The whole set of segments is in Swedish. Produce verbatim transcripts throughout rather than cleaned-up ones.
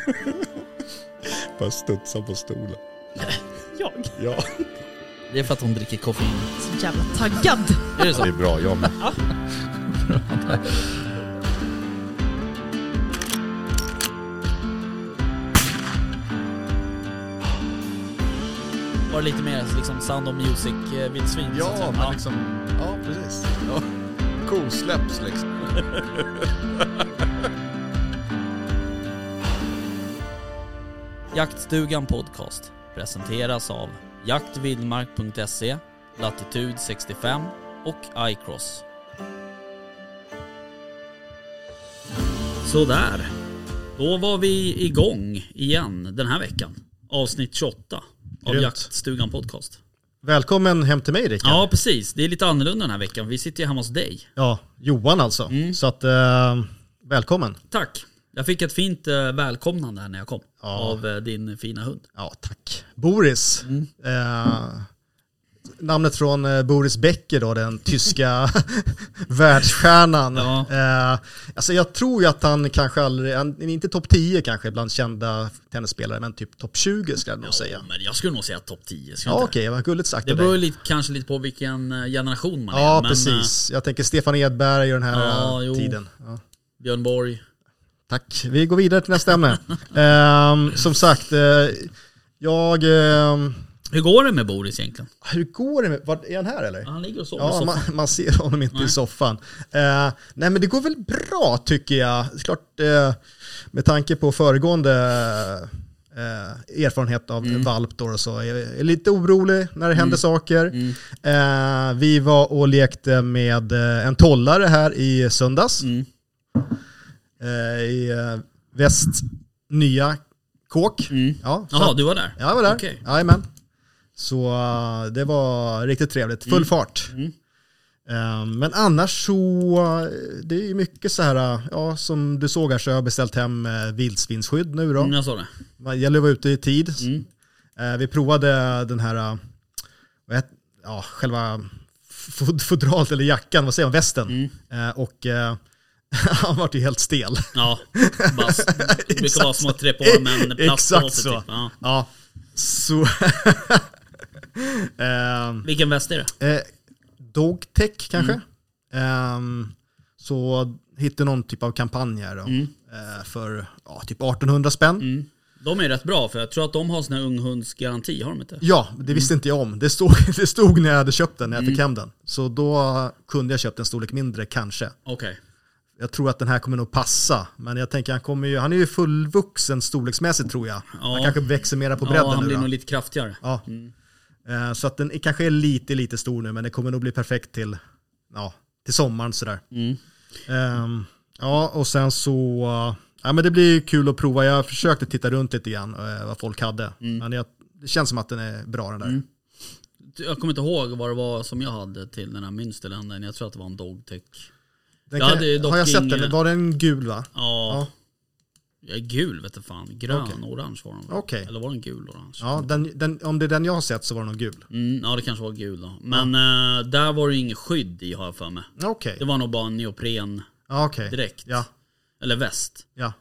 Bara studsa på stolen. Jag? Ja. Det är för att hon dricker koffein. Så jävla taggad. Är det så? Det är bra, jag med. Ja. Var det lite mer liksom Sound of Music eh, vildsvin? Ja, så men ja. liksom... Ja, precis. Ja. Kosläpps liksom. Jaktstugan podcast presenteras av jaktvildmark punkt se, Latitude sextiofem och iCross. Så där. Då var vi igång igen den här veckan. Avsnitt tjugoåtta av Grymt. Jaktstugan podcast. Välkommen hem till mig, Rickard. Ja, precis. Det är lite annorlunda den här veckan. Vi sitter ju hemma hos dig. Ja, Johan alltså. Mm. Så att, eh, välkommen. Tack. Jag fick ett fint eh, välkomnande här när jag kom. Ja. Av eh, din fina hund. Ja, tack. Boris. Mm. Eh, namnet från eh, Boris Becker då, den tyska världsstjärnan. Ja. Eh, alltså jag tror ju att han kanske aldrig, han är inte topp tio kanske bland kända tennisspelare, men typ topp tjugo skulle jag nog Ja, säga. men jag skulle nog säga topp tio. Ja, okej, okay, vad gulligt sagt Det av beror dig. lite, kanske lite på vilken eh, generation man Ja, är. Men, precis. Jag tänker Stefan Edberg i den här Ja, eh, jo. tiden. Ja. eh, Björn Borg. Tack. Vi går vidare till nästa ämne. um, som sagt, uh, jag... Um, Hur går det med Boris egentligen? hur går det med... Var, är han här eller? Ja, han ligger och sover i Ja, soffan. man, man ser honom inte Nej. i soffan. Uh, nej, men det går väl bra tycker jag. Klart, uh, med tanke på föregående uh, erfarenhet av Mm. valp då och så. Jag är lite orolig när det händer saker. Mm. Uh, vi var och lekte med uh, en tollare här i söndags. Mm. Uh, I uh, väst nya kåk. Mm. Ja, så Jaha, att- du var där? Ja, jag var där. Okej. Jajamän. Så uh, det var riktigt trevligt. Full Mm. fart. Mm. Um, men annars så, uh, det är mycket så här, uh, ja, som du såg här så har jag beställt hem uh, vildsvinsskydd nu då. Mm, jag såg det. Det gäller att vara ute i tid. Mm. Uh, vi provade den här, uh, vad heter, ja, själva fod- fodralet eller jackan, vad säger man, västen. Mm. Uh, och uh, han var ju helt stel. Ja, bara, det brukar vara som att trä på med en plastpåse. Exakt så. Typ. Ja. Ja, så... um, Vilken väst är det? Eh, Dogtech kanske. Ehm, så hittade någon typ av kampanj här då. Mm. Eh, för ja, typ artonhundra spänn. Mm. De är rätt bra för jag tror att de har sån här unghundsgaranti, har de inte? Ja, det visste inte jag om. Det stod, det stod när jag hade köpt den, när jag fick hem den. Så då kunde jag köpt en storlek mindre kanske. Okej. Jag tror att den här kommer nog passa. Men jag tänker han kommer ju, han är ju fullvuxen storleksmässigt tror jag. Ja. Han kanske växer mera på bredden Ja, han nu blir då. nog lite kraftigare. Ja. Mm. Eh, så att den är, kanske är lite, lite stor nu, men det kommer nog bli perfekt till, ja, till sommaren sådär. Mm. Um, ja, och sen så... Uh, ja, men det blir kul att prova. Jag försökte titta runt lite grann uh, vad folk hade. Mm. Men det, det känns som att den är bra den där. Mm. Jag kommer inte ihåg vad det var som jag hade till den här Münsterländern. Jag tror att det var en Dogtech. Den Jag kan, hade dock har jag sett ingen- den? Var den gul va? Ja. Jag är gul vet du fan. Grön, Okej. orange var den. Okej. Eller var den gul, orange? Ja, den, den, om det är den jag har sett så var den nog gul. Mm, ja, det kanske var gul då. Men eh, där var det ju ingen skydd i, har jag för mig. Okej. Det var nog bara en neopren Ja, okej. direkt. Ja, Eller väst. ja.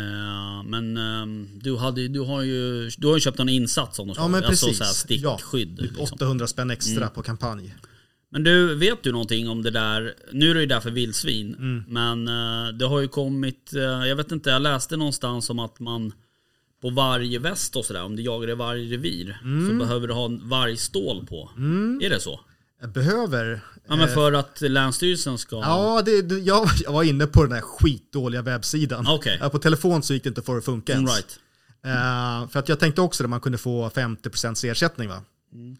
Eh, men ehm, du, hade, du har ju du har ju köpt en insats av något Ja, slag. men Alltså precis. så här stickskydd. Ja, typ liksom. åttahundra spänn extra Mm. på kampanj. Men du, vet du någonting om det där? Nu är det ju där för vildsvin. Mm. Men eh, det har ju kommit, eh, jag vet inte, jag läste någonstans om att man på varje väst och sådär, om du jagar i varje revir, Mm. så behöver du ha en vargstål på. Är det så? Jag behöver... Ja, men eh, för att Länsstyrelsen ska... Ja, det, det, jag, jag var inne på den här skitdåliga webbsidan. Okej. Ja, på telefon så gick det inte för att funka Mm, ens. right. Eh, för att jag tänkte också att man kunde få femtio procent ersättning va? Mm.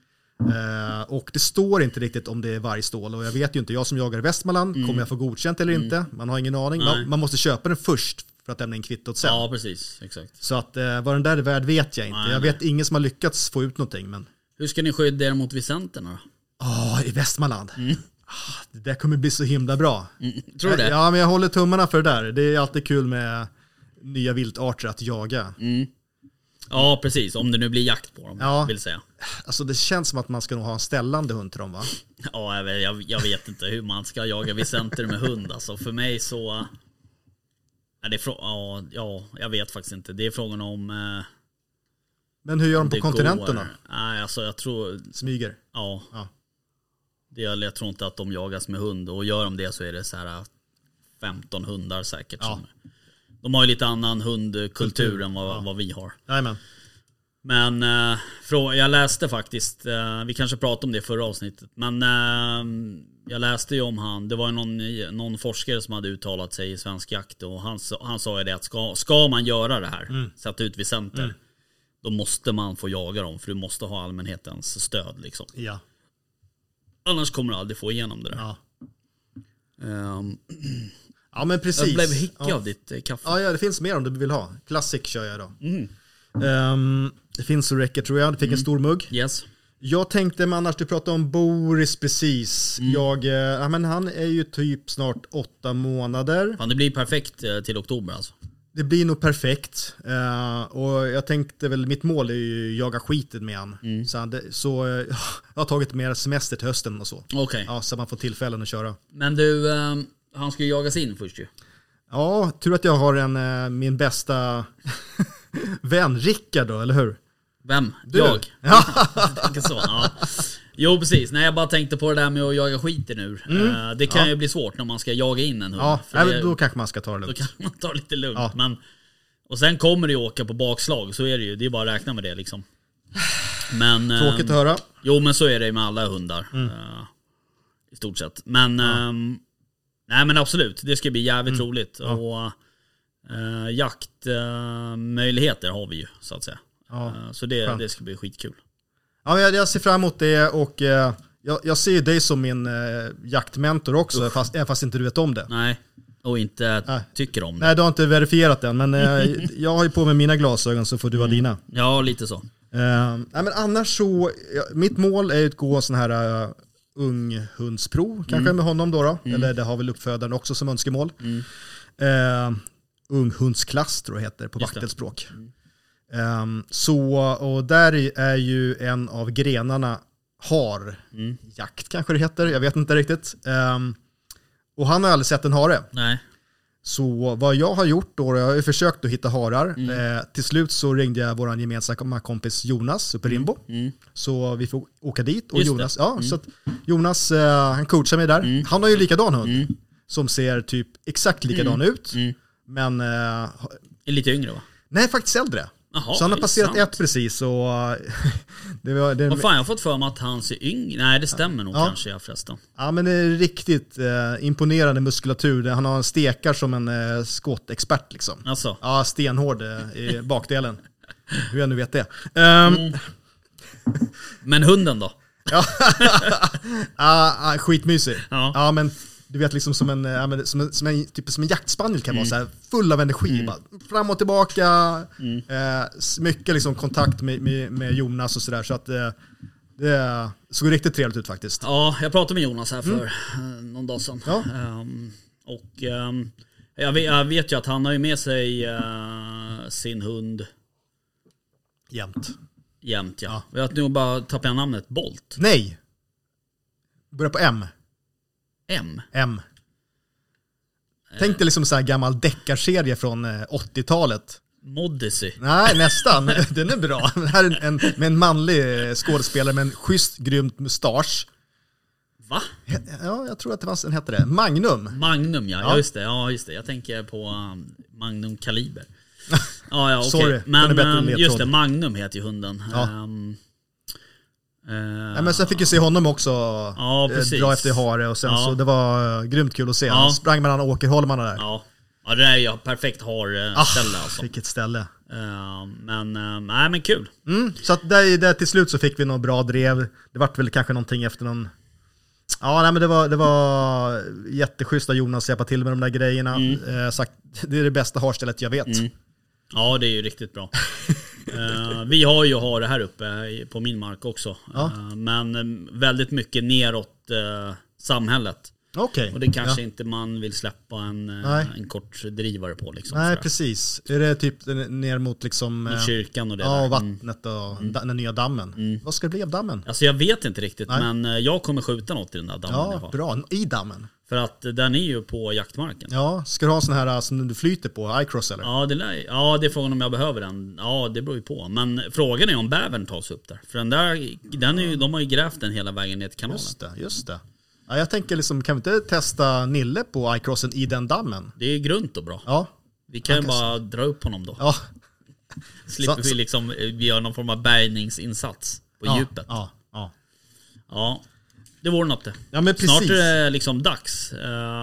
Eh, och det står inte riktigt om det är vargstål. Och jag vet ju inte, jag som jagar i Västmanland, kommer jag få godkänt eller inte? Man har ingen aning. Mm. Nej. Man, man måste köpa den först för att lämna in kvittot sen. Ja, precis. Exakt. Så att eh, vad den där är värd vet jag inte. Nej, jag nej. vet ingen som har lyckats få ut någonting. Men Hur ska ni skydda er mot visenterna då? åh, i Västmanland. Ah, det där kommer bli så himla bra. Mm. Tror du det? Ja, men jag håller tummarna för det där. Det är alltid kul med nya viltarter att jaga. Mm. Ja, precis. Om det nu blir jakt på dem, Ja. vill säga. Alltså det känns som att man ska nog ha en ställande hund till dem va? Ja, jag vet, jag, jag vet inte hur man ska jaga visenter med hund. Alltså för mig så... Ja, det är frå- ja, ja, jag vet faktiskt inte. Det är frågan om... Eh, Men hur gör de på det kontinenterna? går. Nej, alltså jag tror... Smyger? Ja. Ja. Det, jag tror inte att de jagas med hund. Och gör de det så är det så här femton hundar säkert. Ja. De har ju lite annan hundkultur Kultur. än vad, Ja. vad vi har. Jajamän. Men eh, frå- jag läste faktiskt, eh, vi kanske pratade om det i förra avsnittet, men eh, jag läste ju om han, det var ju någon, någon forskare som hade uttalat sig i Svensk Jakt och han, han sa ju det att ska, ska man göra det här, Mm. sätta ut vid center, Mm. då måste man få jaga dem, för du måste ha allmänhetens stöd liksom. Ja. Annars kommer du aldrig få igenom det där. Ja. Um, Ja, men precis. jag blev hickig ja. av ditt eh, kaffe. Ja, ja, det finns mer om du vill ha. Classic kör jag då. Mm. Um, det finns så räcker tror jag. Du fick Mm. en stor mugg. Yes. Jag tänkte, men annars du pratade om Boris precis. Mm. Jag, eh, ja, men han är ju typ snart åtta månader. Fan, det blir perfekt eh, till oktober alltså. Det blir nog perfekt. Uh, och jag tänkte väl, mitt mål är ju jaga skiten med han. Mm. Så, han- det, så uh, jag har tagit mer semester till hösten och så. Okej. Ja, så man får tillfällen att köra. Men du, eh, han ska ju jagas in först ju. Ja, tur att jag har en, uh, min bästa vän, Rickard då, eller hur? Vem? Du. Jag? Ja. Jag tänker så, ja. Jo precis, nej jag bara tänkte på det där med att jaga skiten ur. Eh, Det kan Ja. ju bli svårt när man ska jaga in en hund. Ja, För nej, det, då kanske man ska ta det då lugnt. kan man ta lite lugnt. Ja. Men, och sen kommer det ju åka på bakslag, så är det ju. Det är bara att räkna med det liksom. Men, eh, Tråkigt att höra. jo men så är det med alla hundar. Mm. eh, I stort sett. Men, ehm, nej men absolut, det ska bli jävligt Mm. roligt. Ja. Och uh, jaktmöjligheter har vi ju så att säga. Ja. Eh, så det, Skönt. det ska bli skitkul. Ja, jag, jag ser fram emot det och eh, jag, jag ser dig som min eh, jaktmentor också, fast, även fast inte du vet om det. Nej, och inte Nej. tycker om det. Nej, du har inte verifierat den, men eh, jag har ju på mig mina glasögon så får du ha dina. Ja, lite så. Eh, nej, men annars så, ja, mitt mål är ju att gå sån här uh, unghundsprov, kanske Mm. med honom då, då. Eller det har väl uppfödaren också som önskemål. Mm. Eh, unghundsklass tror jag heter på Just det. vaktelspråk. Um, så, och där är ju en av grenarna har Mm. jakt kanske det heter, jag vet inte riktigt. Um, och han har aldrig sett en hare. Nej. Så vad jag har gjort då, jag har ju försökt att hitta harar. Mm. Eh, till slut så ringde jag vår gemensamma kompis Jonas uppe i Rimbo. Mm. Så vi får åka dit och Just Jonas, det. ja, Mm. så att Jonas eh, han coachar mig där. Mm. Han har ju likadan hund Mm. som ser typ exakt likadan ut. Mm. Men eh, Är lite yngre va? nej, faktiskt äldre. Jaha, Så han har det är passerat sant. ett precis och det var, det, Vad fan, jag har fått för mig att han ser yngre. Nej, det stämmer nog Ja. kanske ja, förresten. ja, men det är riktigt eh, imponerande muskulatur. Han har en stekar som en eh, skottexpert liksom. Alltså. Ja, stenhård eh, i bakdelen. Hur jag nu vet det. Um, Mm. Men hunden då? ja, ah, ah, skitmysig. Ja. Ja, men du vet liksom som en, ja, men, som en, som en, typ som en jaktspaniel kan vara så här, full av energi. Bara, fram och tillbaka. Mm. Eh, s- mycket liksom kontakt med, med, med Jonas och sådär. Så att eh, det såg riktigt trevligt ut faktiskt. Ja, jag pratade med Jonas här för eh, någon dag sedan. Ja. Ehm, och ehm, jag, vet, jag vet ju att han har ju med sig eh, sin hund Jämt. jämt. Ja. Jag vet nu bara tappar jag namnet. Bolt. Nej. Börjar på M. M. M. Tänk dig liksom så här gammal deckarserie från eh, åttiotalet. Moddesy. Nej, nästan. Den är bra. Det här är en, med en manlig eh, skådespelare med en schysst, grymt mustasch. Va? Ja, jag tror att det var, den hette det. Magnum. Magnum ja. Ja. Ja, just det. Ja, just det. Jag tänker på um, Magnum Kaliber. Ja, ja, okej. Sorry, den är Men bättre än um, ledtråd. just det, Magnum heter ju hunden. Ja. Um, eh, Ja, men sen fick jag se honom också Ja, eh, precis. dra efter hare och sen Ja. så det var eh, grymt kul att se. Ja. Han sprang mellan åkerholmarna där. Ja. Ja, det där är ju perfekt har Ah, ställe alltså. Vilket ställe. Uh, men, uh, nej men kul. Mm, så att där, där till slut så fick vi något bra drev. Det vart väl kanske någonting efter någon... Ja, nej, men det var, det var jätteschysst av Jonas att hjälpa till med de där grejerna. Mm. Eh, sagt, det är det bästa harstället jag vet. Mm. Ja, det är ju riktigt bra. uh, vi har ju hare här uppe i- på min mark också. Ja. Uh, men um, väldigt mycket neråt uh, samhället. Okej. Och det kanske Ja. inte man vill släppa en, uh, Nej. en kort drivare på. Liksom, Nej, sådär. precis. Är det typ ner mot liksom... Mot eh, kyrkan och det Ja, där. och Mm. vattnet och da, den nya dammen. Mm. Vad ska det bli av dammen? Alltså jag vet inte riktigt, Nej. men uh, jag kommer skjuta något i den där dammen i alla Ja, fall. bra. I dammen. För att den är ju på jaktmarken. Ja, ska du ha en sån här som du flyter på, iCross eller? Ja, det lär, ja, det är frågan om jag behöver den. Ja, det beror ju på. Men frågan är om bävern tas upp där. För den där, den är ju, de har ju grävt den hela vägen ner till kanalen. Just det, just det. Ja, jag tänker liksom, kan vi inte testa Nille på iCrossen i den dammen? Det är grunt och bra. Ja. Vi kan ju kan bara dra upp honom då. Ja. Slipper Så- vi liksom vi gör någon form av bärgningsinsats på ja, djupet. Ja. Ja, ja. ja, det vore något det. Ja, men precis. Snart är det liksom dags. Uh,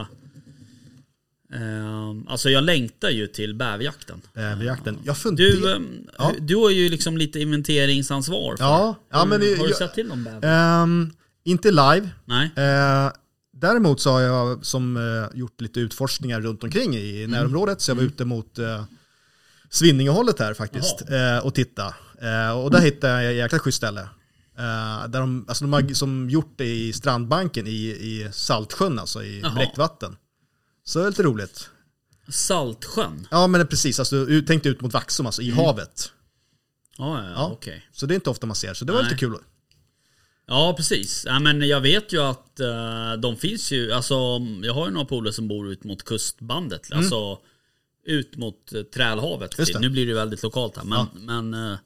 uh, alltså jag längtar ju till bäverjakten. Bäverjakten. Jag Du, funderar... um, Ja. du har ju liksom lite inventeringsansvar för. Ja, ja, men det- Har du jag- sett till någon bäver? Ehm, inte live. Nej. Eh, däremot så har jag som eh, gjort lite utforskningar runt omkring i Mm. närområdet. Så jag var ute mot eh, Svinningehållet här faktiskt eh, och titta. Eh, och där hittade jag ett jäkla schysst ställe. Eh, där de, alltså de har som gjort det i strandbanken i, i Saltsjön, alltså i Jaha. bräckvatten. Så det är lite roligt. Saltsjön? Ja, men det är precis. Alltså, ut- tänkte ut mot Vaxholm, alltså i Mm. havet. Ja, ja, Ja. okej. Så det är inte ofta man ser. Så det var Nej. lite kul. Ja, precis. Ja, men jag vet ju att uh, de finns ju, alltså jag har ju några polare som bor ut mot kustbandet, Mm. alltså ut mot uh, Trälhavet. Just det. Nu blir det ju väldigt lokalt här, men, Ja. men uh,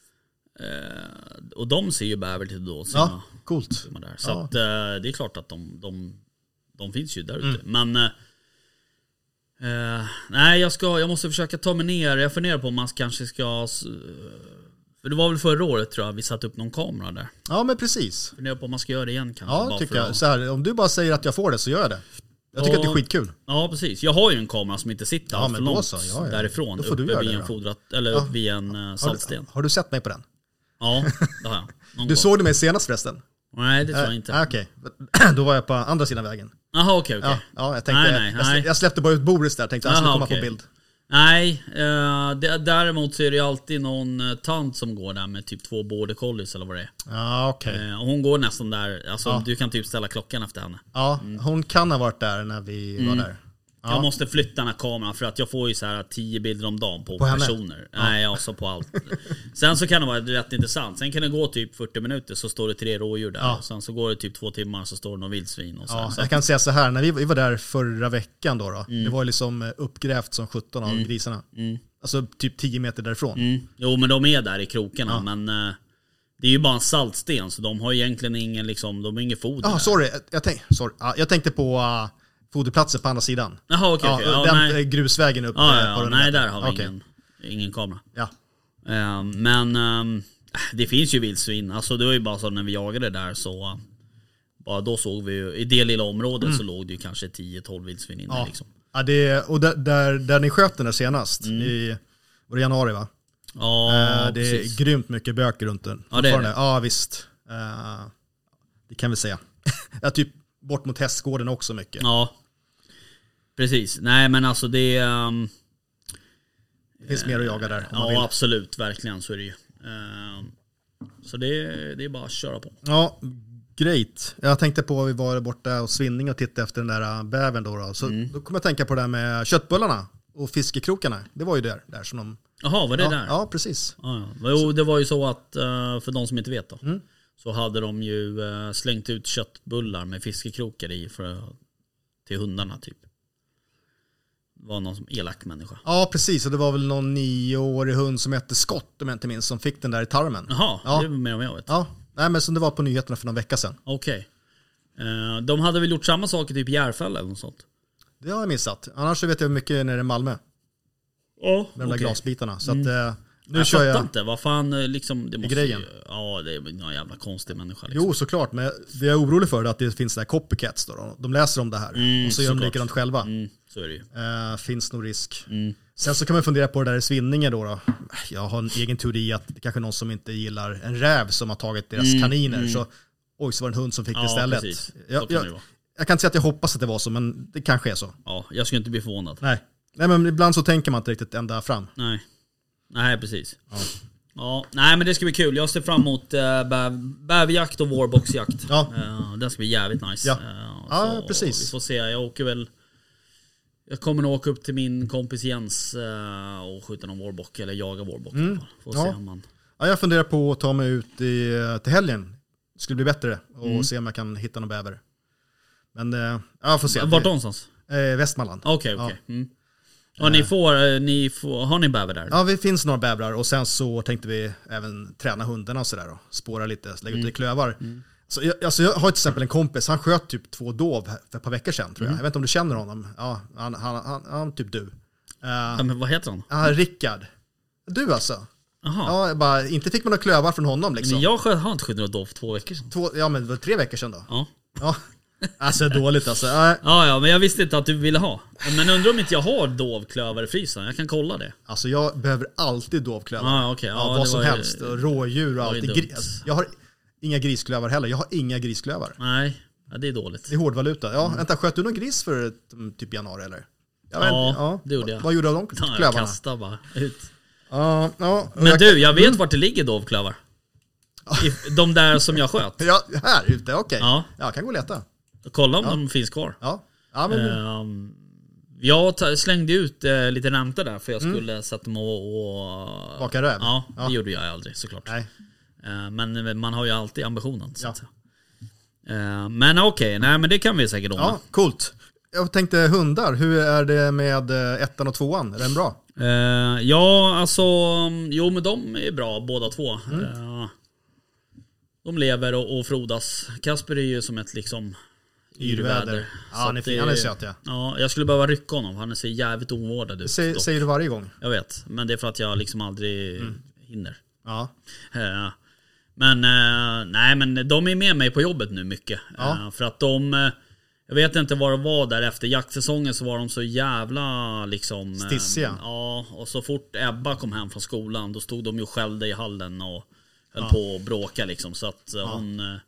uh, och de ser ju bäver till då. Ja, coolt. Simma där. Så Ja. att, uh, det är klart att de, de, de finns ju där ute. Mm. Men uh, uh, nej, jag, ska, jag måste försöka ta mig ner. Jag funderar på om man kanske ska... Uh, för det var väl förra året tror jag vi satte upp någon kamera där. Ja, men precis. Funderar på om man ska göra det igen kanske. Ja, bara tycker för jag. att- Så här, om du bara säger att jag får det så gör jag det. Jag tycker Ja. att det är skitkul. Ja, precis. Jag har ju en kamera som inte sitter Ja, allt men för då långt så. Ja, ja. därifrån. Då får du Uppe göra vid det en då. fodrat, eller Ja. upp vid en uh, Har saltsten. du, har du sett mig på den? Ja, det har jag. Någon Du gång. såg det mig senast förresten? Nej, det tror jag inte. Ah, Okej, då var jag på andra sidan vägen. Jaha, okej, okej. Ja, ja, jag tänkte, Nej, nej, jag, nej. slä- jag släppte bara ut Boris där, tänkte att han skulle Aha, komma okej. på bild. Nej, eh, det, däremot så är det ju alltid någon eh, tant som går där med typ två border collies eller vad det är. Ja, okej. Eh, och hon går nästan där, alltså Ja. du kan typ ställa klockan efter henne. Ja, hon kan ha varit där när vi var där. Ja. Jag måste flytta den här kameran för att jag får ju så här tio bilder om dagen på, På henne? personer. Nej, alltså på allt. Sen så kan det vara rätt intressant. Sen kan det gå typ fyrtio minuter så står det tre rådjur där. Ja. Och sen så går det typ två timmar så står det någon vildsvin och så. här. Ja, Så jag att, kan säga så här, när vi, vi var där förra veckan då, då det var ju liksom uppgrävt som sjutton av grisarna. Alltså typ tio meter därifrån. mm. Jo, men de är där i krokarna. Men eh, det är ju bara en saltsten så de har egentligen ingen liksom, de har ingen foder. Ja, där. sorry. Jag, tänk, sorry. Ja, jag tänkte på uh, foderplatser på andra sidan. Jaha, okej, Ja, okej. Ja, den nej. grusvägen upp. Ja, eh, ja, på ja, den nej, där. där har vi Okej. ingen, ingen kamera. Ja. Eh, men ehm, det finns ju vildsvin. Alltså det var ju bara så när vi jagade där så uh, bara då såg vi ju, i det lilla området så låg det ju kanske tio tolv vildsvin inne Ja. liksom. Ja, det, och där, där, där ni sköt den där senast, i var det januari va? Ja, Eh, det är precis. grymt mycket böcker runt den. Ja, det är det. Fortfarande. Ja, visst. Eh, det kan vi säga. Ja, typ bort mot hästgården också mycket. Ja. Precis. Nej men alltså det ehm, Det finns mer att jaga där om man vill. ja absolut, verkligen så är det ju. Ehm, så det, det är bara att köra på. Ja, great. Jag tänkte på att vi var borta och Svinning och tittade efter den där bävern då. då. Så Mm. då kommer jag tänka på det där med köttbullarna och fiskekrokarna. Det var ju där, där som de... Jaha, var det ja, där? Ja, precis. Ja, ja. Jo, det var ju så att, eh, för de som inte vet då, Mm. så hade de ju eh, slängt ut köttbullar med fiskekrokar i för, till hundarna typ. Det var någon som elak människa. Ja, precis. Och det var väl någon nioårig hund som hette Skott, om jag inte minns, som fick den där i tarmen. Jaha, Ja. det är mer om jag vet. Ja, nej men som det var på nyheterna för någon vecka sedan. Okej. Eh, de hade väl gjort samma sak i typ Järfälla eller något sånt? Det har jag missat. Annars så vet jag mycket nere i Malmö. Ja, Med de där glasbitarna. Så att eh, nu Jag kör fattar jag... inte, vad fan eh, liksom det måste grejen? Ju, ja, det är någon jävla konstig människa liksom. Jo, såklart. Men det jag är orolig för är att det finns där copycats då. De läser om det här. Mm, och så gör de såklart. likadant själva. Mm, så är det ju. Eh, finns nog risk. Mm. Sen så kan man fundera på det där i Svinninge då, då. Jag har en egen teori att det kanske är någon som inte gillar en räv som har tagit deras Mm, kaniner. mm. Så oj, så var det en hund som fick det Ja, istället. precis. Så Jag, kan det jag, vara. jag kan inte säga att jag hoppas att det var så, men det kanske är så. Ja, jag skulle inte bli förvånad. Nej. Nej, men ibland så tänker man inte riktigt ända fram. Nej. Nej, precis. Ja. Ja, nej men det ska bli kul. Jag ser fram emot äh, bäv- bäverjakt och vårboxjakt. Ja. Eh, den ska bli jävligt nice. Ja. Eh, Ja, så precis. Vi får se. Jag åker väl... Jag kommer nog åka upp till min kompis Jens eh, och skjuta någon vårbock. Eller jaga vårbock i alla fall. Får Ja. se om man... Ja, jag funderar på att ta mig ut i, till helgen. Det skulle bli bättre och Mm. se om jag kan hitta någon bäver. Men eh, jag får se. Vart någonstans? Eh, Västmanland. Okej, okay, okej. Okay. Mm. Och ni får, ni får, har ni bäver där? Ja, det finns några bävrar och sen så tänkte vi även träna hundarna och sådär och spåra lite, lägga ut Mm. i klövar. Mm. Så jag, alltså jag har till exempel en kompis, han sköt typ två dov för ett par veckor sedan tror jag. Mm. Jag vet inte om du känner honom? Ja, han, han, han, han typ du. Uh, Ja, men vad heter han? Ja, Rickard. Du alltså? Jaha. Ja, bara, inte fick man några klövar från honom liksom. Men jag har inte skjutit något dov för två veckor sedan. Två, ja men det var tre veckor sedan då. Ja. Ja. Alltså dåligt alltså. Ja, Ja, ja, men jag visste inte att du ville ha. Men undrar om inte jag har dovklövar i frysen. Jag kan kolla det. alltså jag behöver alltid dovklövar. Ja, okej. Ja, Ja, vad det som var ju- helst. Och rådjur och var allt. ju Det dumt. gri- alltså, jag har inga grisklövar heller. Jag har inga grisklövar. Nej, ja, det är dåligt. Det är hårdvaluta. Ja, vänta, sköt du någon gris för mm, typ januari eller? Jag vet Ja, inte. det gjorde jag. Vad, vad gjorde du av de Ja, jag klövarna? kastar bara ut. Ja, ja. Men du, jag vet vart det ligger dovklövar. I- De där som jag sköt. Ja, här ute, okej. Ja. Ja, jag kan gå och leta. Kolla om de finns kvar. Ja, ja men... Ehm, jag ta- slängde ut eh, lite räntor där för jag Mm. skulle sätta mig och... och Baka röv? Ja, det Ja. gjorde jag aldrig såklart. Nej. Eh, men man har ju alltid ambitionen. Så Ja. att säga. Eh, men okej, nej men det kan vi säkert ordna. Ja, coolt. Jag tänkte hundar, hur är det med eh, ettan och tvåan? Är den bra? Eh, ja, alltså, jo men de är bra båda två. Mm. Eh, de lever och, och frodas. Kasper är ju som ett liksom yrväder. Ja, Så han är att fin. det- Han är söt, ja. Ja, jag skulle behöva rycka honom. Han ser jävligt ovårdad ut. Säg, dock. säger du varje gång? Jag vet, men det är för att jag liksom aldrig hinner. Ja. Eh, Men eh, nej, men de är med mig på jobbet nu mycket. Ja. Eh, För att de, eh, jag vet inte vad det var där efter jaktsäsongen, så var de så jävla liksom eh, Stissiga. Ja, och så fort Ebba kom hem från skolan, då stod de ju och skällde i hallen och höll på att bråka liksom. Så att eh, hon eh,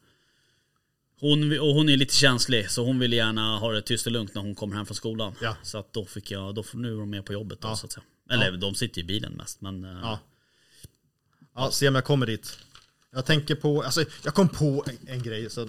Hon, och hon är lite känslig, så hon vill gärna ha det tyst och lugnt när hon kommer hem från skolan. Ja. Så att då fick jag, då får nu är de med på jobbet då, Ja. så att säga. Eller de sitter i bilen mest, men eh, Ja. Ja, se om jag kommer dit. Jag tänker på, alltså jag kom på en, en grej. Så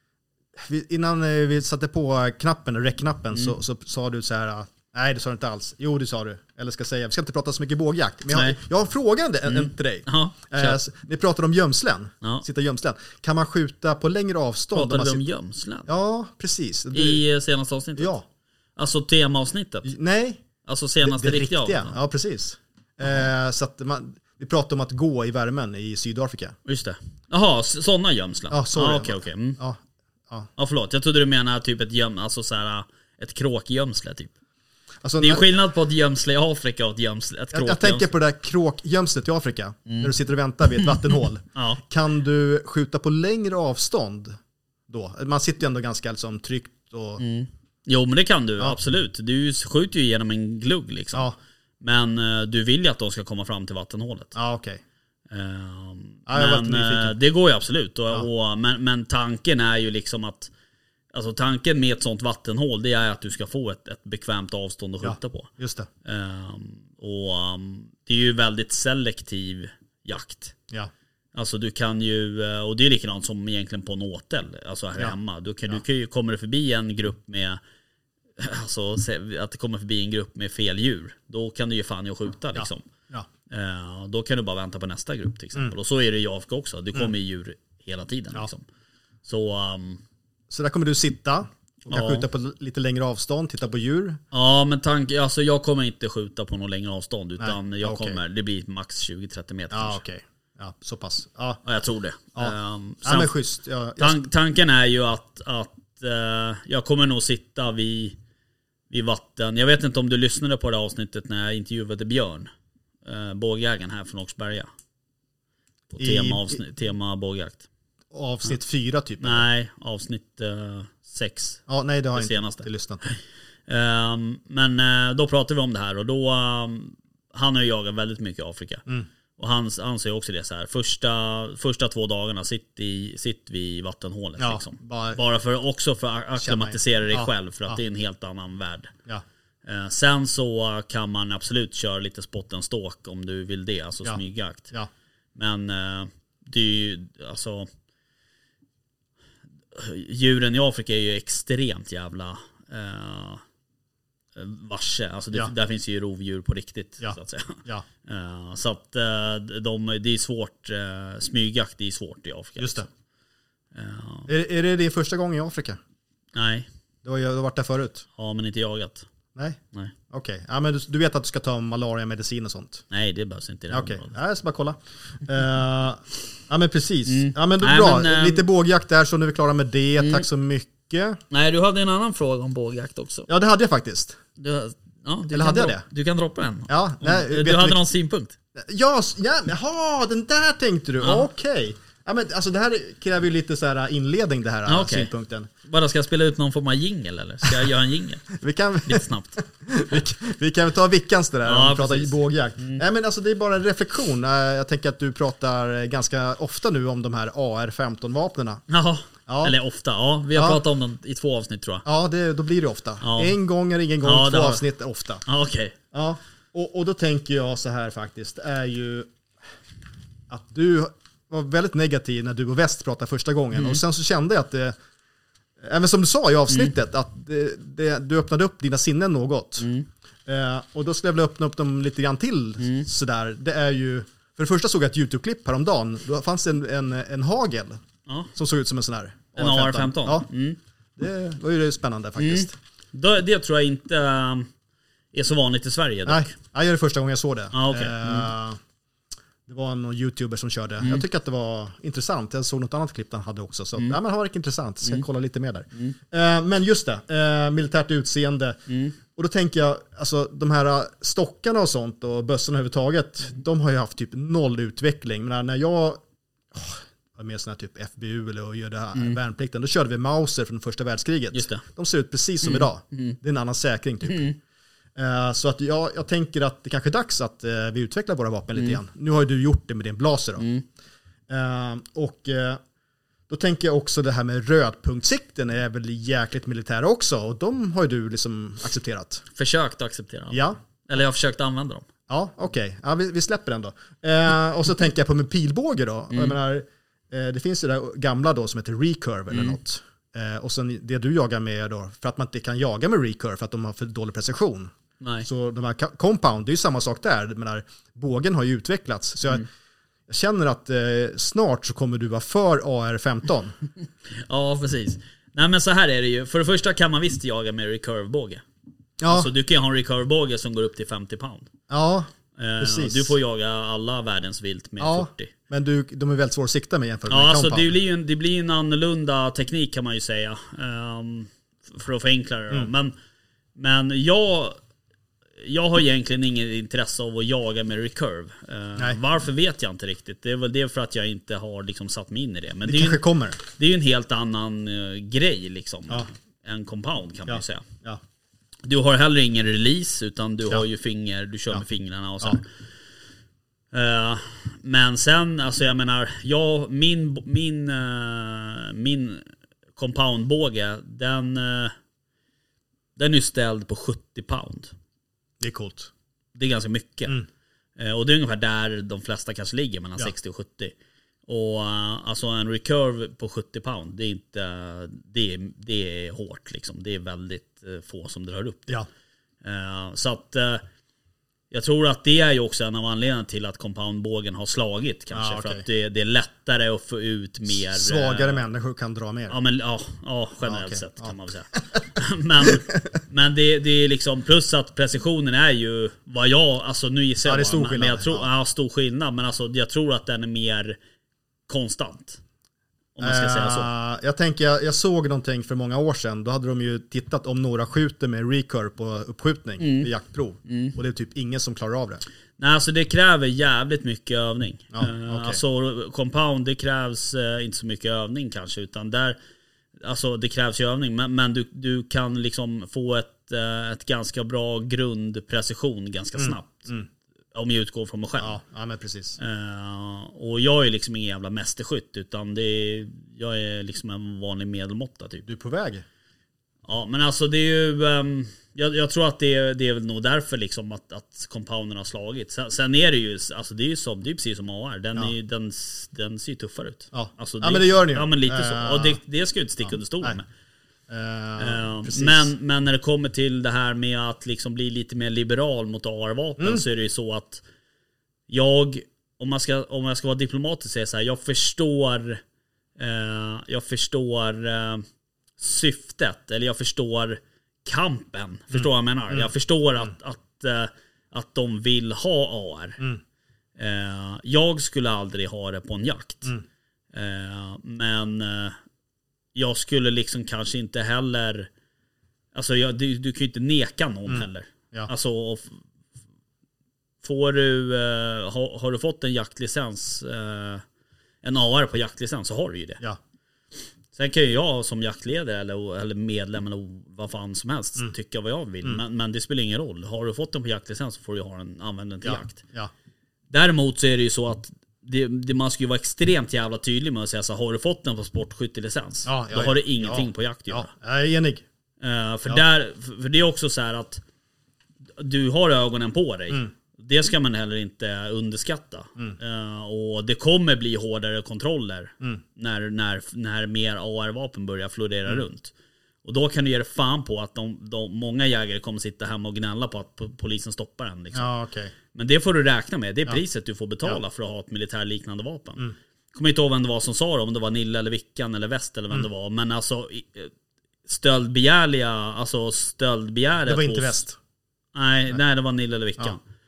vi, innan eh, vi satte på knappen, rec-knappen, så, så sa du så här. Nej, det sa du inte alls. Jo, det sa du. Eller ska jag säga, vi ska inte prata så mycket bågjakt. Men jag, Nej. jag har en fråga en, en till dig. ja, Eh, kör. s- ni pratar om gömslen. Ja. Sitta i gömslen. Kan man skjuta på längre avstånd? om Pratade man vi om sitter- gömslen? Ja, precis. Du, I eh, senaste avsnittet? ja. Alltså temaavsnittet? Nej, Alltså senaste det riktiga riktiga. avsnittet? Ja, precis. Eh, så att man, vi pratar om att gå i värmen i Sydafrika. Just det. Jaha, sådana gömslen? Ja, sorry. ah, okej, okej. Mm. Ja, ja. Ja, förlåt. Jag trodde du menade typ ett göm, alltså så här, ett kråkgömsle typ. Alltså, Det är ju när- skillnad på ett gömsle i Afrika och ett gömsle, ett jag, jag kråkgömsle. tänker på det där kråkgömslet i Afrika. När du sitter och väntar vid ett vattenhål. Ja. Kan du skjuta på längre avstånd då? Man sitter ju ändå ganska liksom, tryggt och... Mm. Jo, men det kan du, Ja. absolut. Du skjuter ju genom en glugg liksom. Ja, Men eh, du vill ju att de ska komma fram till vattenhålet. ja okej. Ehm, Ja, jag var men lite nyfiken. eh, det går ju absolut. Och, Ja. och, men, men tanken är ju liksom att, alltså tanken med ett sånt vattenhål, det är att du ska få ett, ett bekvämt avstånd att Ja. skjuta på. Just det. Ehm, och um, det är ju väldigt selektiv jakt. Ja. Alltså du kan ju, eh, och det är likadant som egentligen på en åtel, alltså här Ja. hemma. Du kan, Ja. du kan ju, kommer det förbi en grupp med, alltså se- att det kommer förbi en grupp med fel djur, då kan du ju fan ju skjuta liksom. Ja. Eh, då kan du bara vänta på nästa grupp till exempel. Och så är det i Afrika också, det kommer ju djur hela tiden Ja. liksom. Så um, Så där kommer du sitta och kan Ja. skjuta på lite längre avstånd, titta på djur. ja, men tanke, alltså jag kommer inte skjuta på någon längre avstånd, utan Nej, jag okej. kommer, det blir max tjugo till trettio meter Ja, kanske. okej. Ja, så pass. Ja, Ja, jag tror det. Ja. Ehm, ja sen- men schysst. Ja, jag, Tan- tanken är ju att, att eh, jag kommer nog sitta vid, vid vatten. Jag vet inte om du lyssnade på det avsnittet när jag intervjuade Björn, eh, bågjägaren här från Oxberga. På I- tema, avsnitt, tema bågjakt. avsnitt fyra typ. eller? Nej, avsnitt eh, sex. Ja, nej, det har Det jag inte, senaste. inte lyssnat på. Ehm, men eh, då pratade vi om det här och då, ehm, han har ju jagat väldigt mycket i Afrika. Mm. Och han, han säger också det så här, första, första två dagarna sitt, i, sitt vid vattenhålet Ja, liksom. bara- Bara för, också för att acklimatisera dig Ja, själv, för att ja. det är en helt annan värld. Ja, Eh, sen så kan man absolut köra lite spot and stalk om du vill det, alltså Ja. smygjakt. ja, Men eh, det är ju, alltså, djuren i Afrika är ju extremt jävla eh, varse. Alltså det, Ja. där finns ju rovdjur på riktigt, Ja. så att säga. ja, Eh, så att eh, de, det är svårt, uh, smygjakt är svårt i Afrika. just det. Eh, Är, är det din första gång i Afrika? nej, Du har ju varit där förut. Ja, men inte jagat. Nej? Nej. Okej. Okay. Ja, men du, du vet att du ska ta malaria-medicin och sånt? Nej, det behövs inte i det här Okej, okay. området. Jag ska bara kolla. Uh, ja, men precis. Mm. Ja, men då Nej, bra. men, Lite bågjakt där, så nu är vi klara med det. Mm. Tack så mycket. Nej, du hade en annan fråga om bågjakt också. Ja, det hade jag faktiskt. Du, ja, du Eller hade jag droppa, det? Du kan droppa den. Ja, nej, du du hade någon synpunkt? Ja, ja, jaha, den där tänkte du. Ja. Okej. Okay. Ja, men alltså det här kräver ju lite så här inledning, det här Ja, okay. synpunkten. Bara ska jag spela ut någon form av jingle eller? Ska jag göra en jingle? Vi kan lite snabbt. vi, vi kan ta Vickans det där ja, om vi pratar bågjakt. Mm. Nej, men alltså det är bara en reflektion. Jag tänker att du pratar ganska ofta nu om de här A R femton vapnena. Jaha. Ja. Eller ofta, ja. Vi har ja. pratat om dem i två avsnitt tror jag. Ja, det, då blir det ofta. Ja. En gång är ingen gång, ja, två har... avsnitt är ofta. Ja, okej. Okay. Ja, och, och då tänker jag så här faktiskt, är ju att du var väldigt negativ när du och Väst pratade första gången. Mm. Och sen så kände jag att det, även som du sa i avsnittet, mm. att det, det, du öppnade upp dina sinnen något. Mm. Eh, och då skulle jag vilja öppna upp dem lite grann till. Mm. Sådär. Det är ju, för det första såg jag ett YouTube-klipp häromdagen. Då fanns en, en, en hagel ja. som såg ut som en sån här en A R femton. Ja. Mm. Det var ju spännande faktiskt. Mm. Då, det tror jag inte är så vanligt i Sverige dock. Nej, det är det första gången jag såg det. Ah, okay. mm. eh, Det var någon YouTuber som körde. Mm. Jag tycker att det var intressant. Jag såg något annat klipp han hade också. Så mm. ja, men det har varit intressant. Ska mm. kolla lite mer där. Mm. Uh, men just det, uh, militärt utseende. Mm. Och då tänker jag, alltså de här stockarna och sånt och bössorna överhuvudtaget, de har ju haft typ noll utveckling. Men när jag oh, var med sån här typ F B U eller och gör det här mm. värnplikten, då körde vi Mauser från första världskriget. Just det. De ser ut precis som mm. idag. Mm. Det är en annan säkring typ. Mm. Så att jag, jag tänker att det kanske är dags att uh, vi utvecklar våra vapen mm. lite grann. Nu har ju du gjort det med din blaser då. Mm. Uh, och uh, då tänker jag också det här med rödpunktsikten är väl jäkligt militära också. Och de har ju du liksom accepterat. Försökt acceptera dem. Ja. Eller jag har försökt använda dem. Ja, okej. Okay. Ja, vi, vi släpper den då. Uh, och så tänker jag på med pilbåge då. Mm. Jag menar, uh, det finns ju det där gamla då som heter recurve eller mm. något. Uh, och sen det du jagar med då, för att man inte kan jaga med recurve för att de har för dålig precision. Nej. Så de här compound, det är ju samma sak där. Jag menar, bågen har ju utvecklats. Så jag, mm. jag känner att eh, snart så kommer du vara för A R femton. Ja, precis. Nej, men så här är det ju. För det första kan man visst jaga med recurve-båge. Ja. Alltså du kan ju ha en recurve-båge som går upp till femtio pound. Ja, eh, precis. Du får jaga alla världens vilt med ja, fyrtio. Men du, de är väldigt svåra att sikta med jämfört med ja, compound. Alltså det blir ju en, det blir en annorlunda teknik kan man ju säga. Um, för att förenkla det. Mm. Men, men jag... Jag har egentligen ingen intresse av att jaga med recurve. Uh, varför vet jag inte riktigt. Det är väl det för att jag inte har liksom satt mig in i det. Men det, det kanske ju, kommer. Det är ju en helt annan uh, grej liksom. Ja. En compound kan man ja. ju säga. Ja. Du har heller ingen release utan du ja. har ju finger, du kör ja. med fingrarna och så. Ja. Uh, men sen, alltså jag menar, jag, min, min, uh, min compoundbåge, den, uh, den är ställd på sjuttio pound. Det är coolt. Det är ganska mycket. Mm. Uh, och det är ungefär där de flesta kanske ligger, mellan ja. sextio och sjuttio. Och uh, alltså en recurve på sjuttio pound, det är inte, det är, det är hårt liksom. Det är väldigt uh, få som drar upp det. Ja. Uh, så att uh, jag tror att det är ju också en av anledningarna till att compoundbågen har slagit kanske. Ja, okay. För att det, det är lättare att få ut mer... Svagare uh, människor kan dra mer. Ja, men, ja, ja generellt ja, okay. sett kan ja. man väl säga. men men det, det är liksom... Plus att precisionen är ju vad jag... Alltså nu gissar jag ja, det är stor bara, skillnad. Men jag tror, ja. ja, stor skillnad. Men alltså jag tror att den är mer konstant. Om man ska uh, säga så. Jag tänker, jag, jag såg någonting för många år sedan. Då hade de ju tittat om några skjuter med recurve på uppskjutning mm. i jaktprov. Mm. Och det är typ ingen som klarar av det. Nej, alltså det kräver jävligt mycket övning. Ja, okay. Alltså compound, det krävs uh, inte så mycket övning kanske. Utan där, alltså det krävs ju övning. Men, men du, du kan liksom få ett, uh, ett ganska bra grundprecision ganska mm. snabbt. Mm. Om jag utgår från mig själv. Ja, ja men precis. Uh, och jag är liksom ingen jävla mästerskytt. Utan det är, jag är liksom en vanlig medelmåtta typ. Du är på väg. Ja, men alltså det är ju... Um, jag, jag tror att det är, det är väl nog därför liksom att, att compounden har slagit. Sen, sen är det ju... Alltså det är ju som, det är precis som A R. Den, ja. är, den, den ser ju tuffare ut. Ja, alltså det, ja men det gör den ju. Ja, men lite uh, så. Och det, det ska ju inte sticka ja, under stolen med. Uh, uh, men, men när det kommer till det här med att liksom bli lite mer liberal mot A R-vapen mm. så är det ju så att jag, om, man ska, om jag ska vara diplomatisk, säga så här, jag förstår uh, jag förstår uh, syftet, eller jag förstår kampen. Förstår vad jag menar? Mm. Jag förstår mm. att, att, att, att de vill ha A R. Mm. Eh, jag skulle aldrig ha det på en jakt. Mm. Eh, men eh, jag skulle liksom kanske inte heller... Alltså jag, du, du kan ju inte neka någon mm. heller. Ja. Alltså får du... Eh, har, har du fått en jaktlicens... Eh, en A R på jaktlicens så har du ju det. Ja. Sen kan ju jag som jaktledare eller, eller medlem eller vad fan som helst mm. tycka vad jag vill. Mm. Men, men det spelar ingen roll. Har du fått den på jaktlicens så får du ha den, använda den till ja. jakt. Ja. Däremot så är det ju så att det, det, man ska ju vara extremt jävla tydlig med att säga så har du fått den på sportskyttelicens ja, ja, då har det ingenting ja. på jakt att göra. Ja, jag är enig. Uh, för, ja. där, för, för det är också så här att du har ögonen på dig. Mm. Det ska man heller inte underskatta. Mm. Uh, och det kommer bli hårdare kontroller mm. när, när, när mer A R-vapen börjar florera mm. runt. Och då kan du ge det fan på att de, de, många jägare kommer sitta hemma och gnälla på att polisen stoppar den. Liksom. Ja, okay. Men det får du räkna med. Det är ja. priset du får betala ja. för att ha ett militärliknande vapen. Mm. Kommer inte ihåg vem det var som sa det, om det var Nille eller Vickan eller Väst eller vem mm. det var. Men alltså stöldbegärliga, alltså stöldbegäret. Det var inte hos, Väst. Nej, nej. nej, nej, det var Nille eller Vickan. Ja.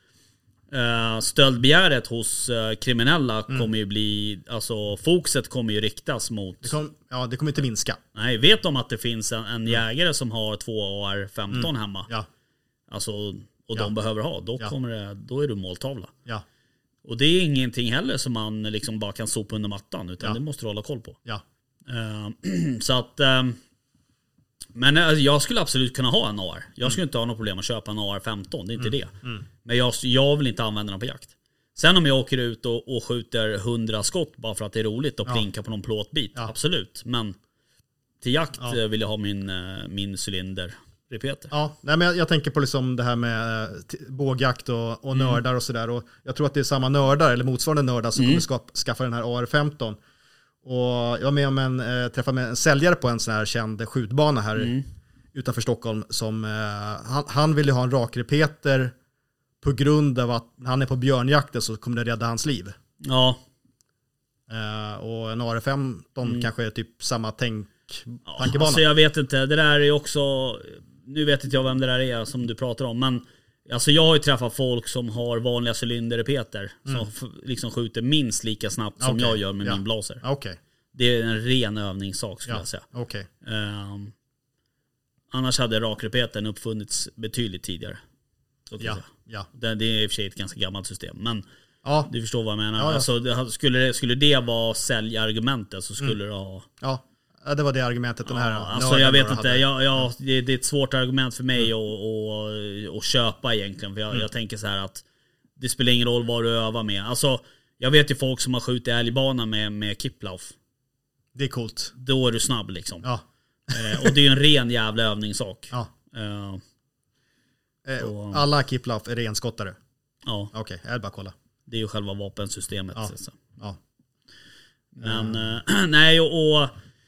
Uh, stöldbegäret hos uh, kriminella mm. kommer ju bli, alltså fokuset kommer ju riktas mot... Det kom, ja, det kommer inte minska. Nej, vet de att det finns en, en jägare som har två A R femton mm. hemma. Ja. Alltså, och ja. de behöver ha, då, ja. kommer det, då är du måltavla. Ja. Och det är ingenting heller som man liksom bara kan sopa under mattan, utan ja. det måste du hålla koll på. Ja. Uh, så att... Um, men alltså, jag skulle absolut kunna ha en A R. Jag skulle mm. inte ha något problem att köpa en A R femton, det är inte mm. det. Mm. Men jag, jag vill inte använda den på jakt. Sen om jag åker ut och, och skjuter hundra skott bara för att det är roligt och ja. plinkar på någon plåtbit, ja. absolut. Men till jakt ja. vill jag ha min, min cylinder. Repeter. Ja, nej, men jag, jag tänker på liksom det här med t- bågjakt och, och nördar mm. och sådär. Och jag tror att det är samma nördar eller motsvarande nördar som mm. kommer skapa, skaffa den här A R femton. Och jag var med om en, äh, träffade med en säljare på en sån här känd skjutbana här mm. utanför Stockholm. Som, äh, han, han ville ha en rakrepeter på grund av att när han är på björnjakten så kommer det rädda hans liv. Ja. Äh, och en A R femton mm. kanske är typ samma tänk, ja, tankebana. Alltså jag vet inte, det där är också... Nu vet inte jag vem det där är som du pratar om, men alltså jag har ju träffat folk som har vanliga cylinderrepeter mm. som f- liksom skjuter minst lika snabbt som okay. jag gör med ja. min blaser. Okay. Det är en ren övningssak skulle ja. jag säga. Okay. Um, annars hade rakrepetern uppfunnits betydligt tidigare. Så ja. Ja. Det, det är i och för sig ett ganska gammalt system, men ja. du förstår vad jag menar. Ja, ja. Alltså, det, skulle, det, skulle det vara säljargumentet så skulle mm. det ha... Ja. Ja, det var det argumentet den här. Ja, alltså jag vet inte, jag, jag, det, det är ett svårt argument för mig mm. att, att, att köpa egentligen. För jag, mm. jag tänker så här att det spelar ingen roll vad du övar med. Alltså, jag vet ju folk som har skjutit älgbana med, med Kiplauf. Det är coolt. Då är du snabb liksom. Ja. Eh, och det är ju en ren jävla övningssak. Ja. Eh, eh, och, alla Kiplauf är renskottare? Ja. Okej, okay, jag vill bara kolla. Det är ju själva vapensystemet. Ja. Så. Ja. Men, mm. eh, nej och... och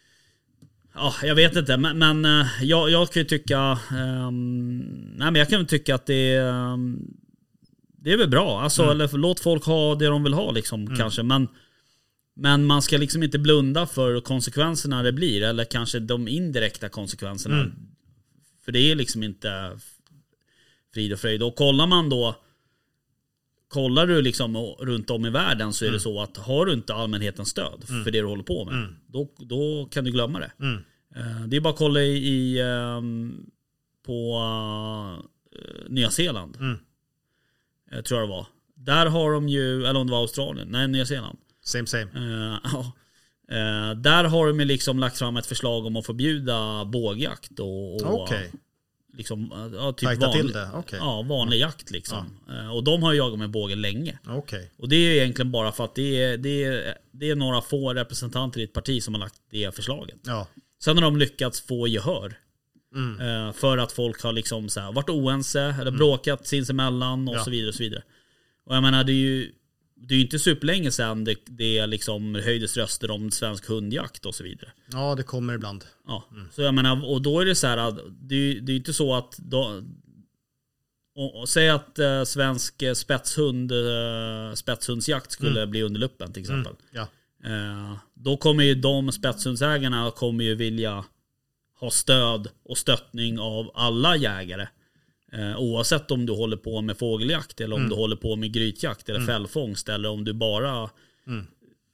ja, jag vet inte, men, men jag, jag kan ju tycka um, nej men jag kan tycka att det um, det är väl bra, alltså, mm. eller låt folk ha det de vill ha liksom, mm. kanske, men men man ska liksom inte blunda för konsekvenserna det blir, eller kanske de indirekta konsekvenserna, mm. för det är liksom inte frid och fröjd. Och kollar man då kollar du liksom runt om i världen så är mm. det så att har du inte allmänhetens stöd mm. för det du håller på med, mm. då, då kan du glömma det. Mm. Uh, det är bara att kolla i, i um, på uh, Nya Zeeland. Mm. Jag tror jag det var. Där har de ju, eller om det var Australien, nej Nya Zeeland. Same same. Uh, ja. uh, där har de liksom lagt fram ett förslag om att förbjuda bågjakt och, och okay. liksom, ja, typ vanlig, vanlig, okay. ja, vanlig jakt liksom. Ja. Och de har jagat med bågen länge. Okay. Och det är egentligen bara för att det är, det, är, det är några få representanter i ett parti som har lagt det förslaget. Ja. Sen har de lyckats få gehör. Mm. För att folk har liksom så här, varit oense eller bråkat mm. sinsemellan och ja. så vidare och så vidare. Och jag menar, det är ju det är ju inte superlänge sedan det, det liksom höjdes röster om svensk hundjakt och så vidare. Ja, det kommer ibland. Ja, mm. så jag menar, och då är det så här att det, det är inte så att då, och, och säg att uh, svensk spetshund uh, spetshundsjakt skulle mm. bli under luppen till exempel. Mm. Ja. Uh, då kommer ju de spetshundsägarna kommer ju vilja ha stöd och stöttning av alla jägare. Eh, oavsett om du håller på med fågeljakt eller om mm. du håller på med grytjakt eller mm. fällfångst eller om du bara mm.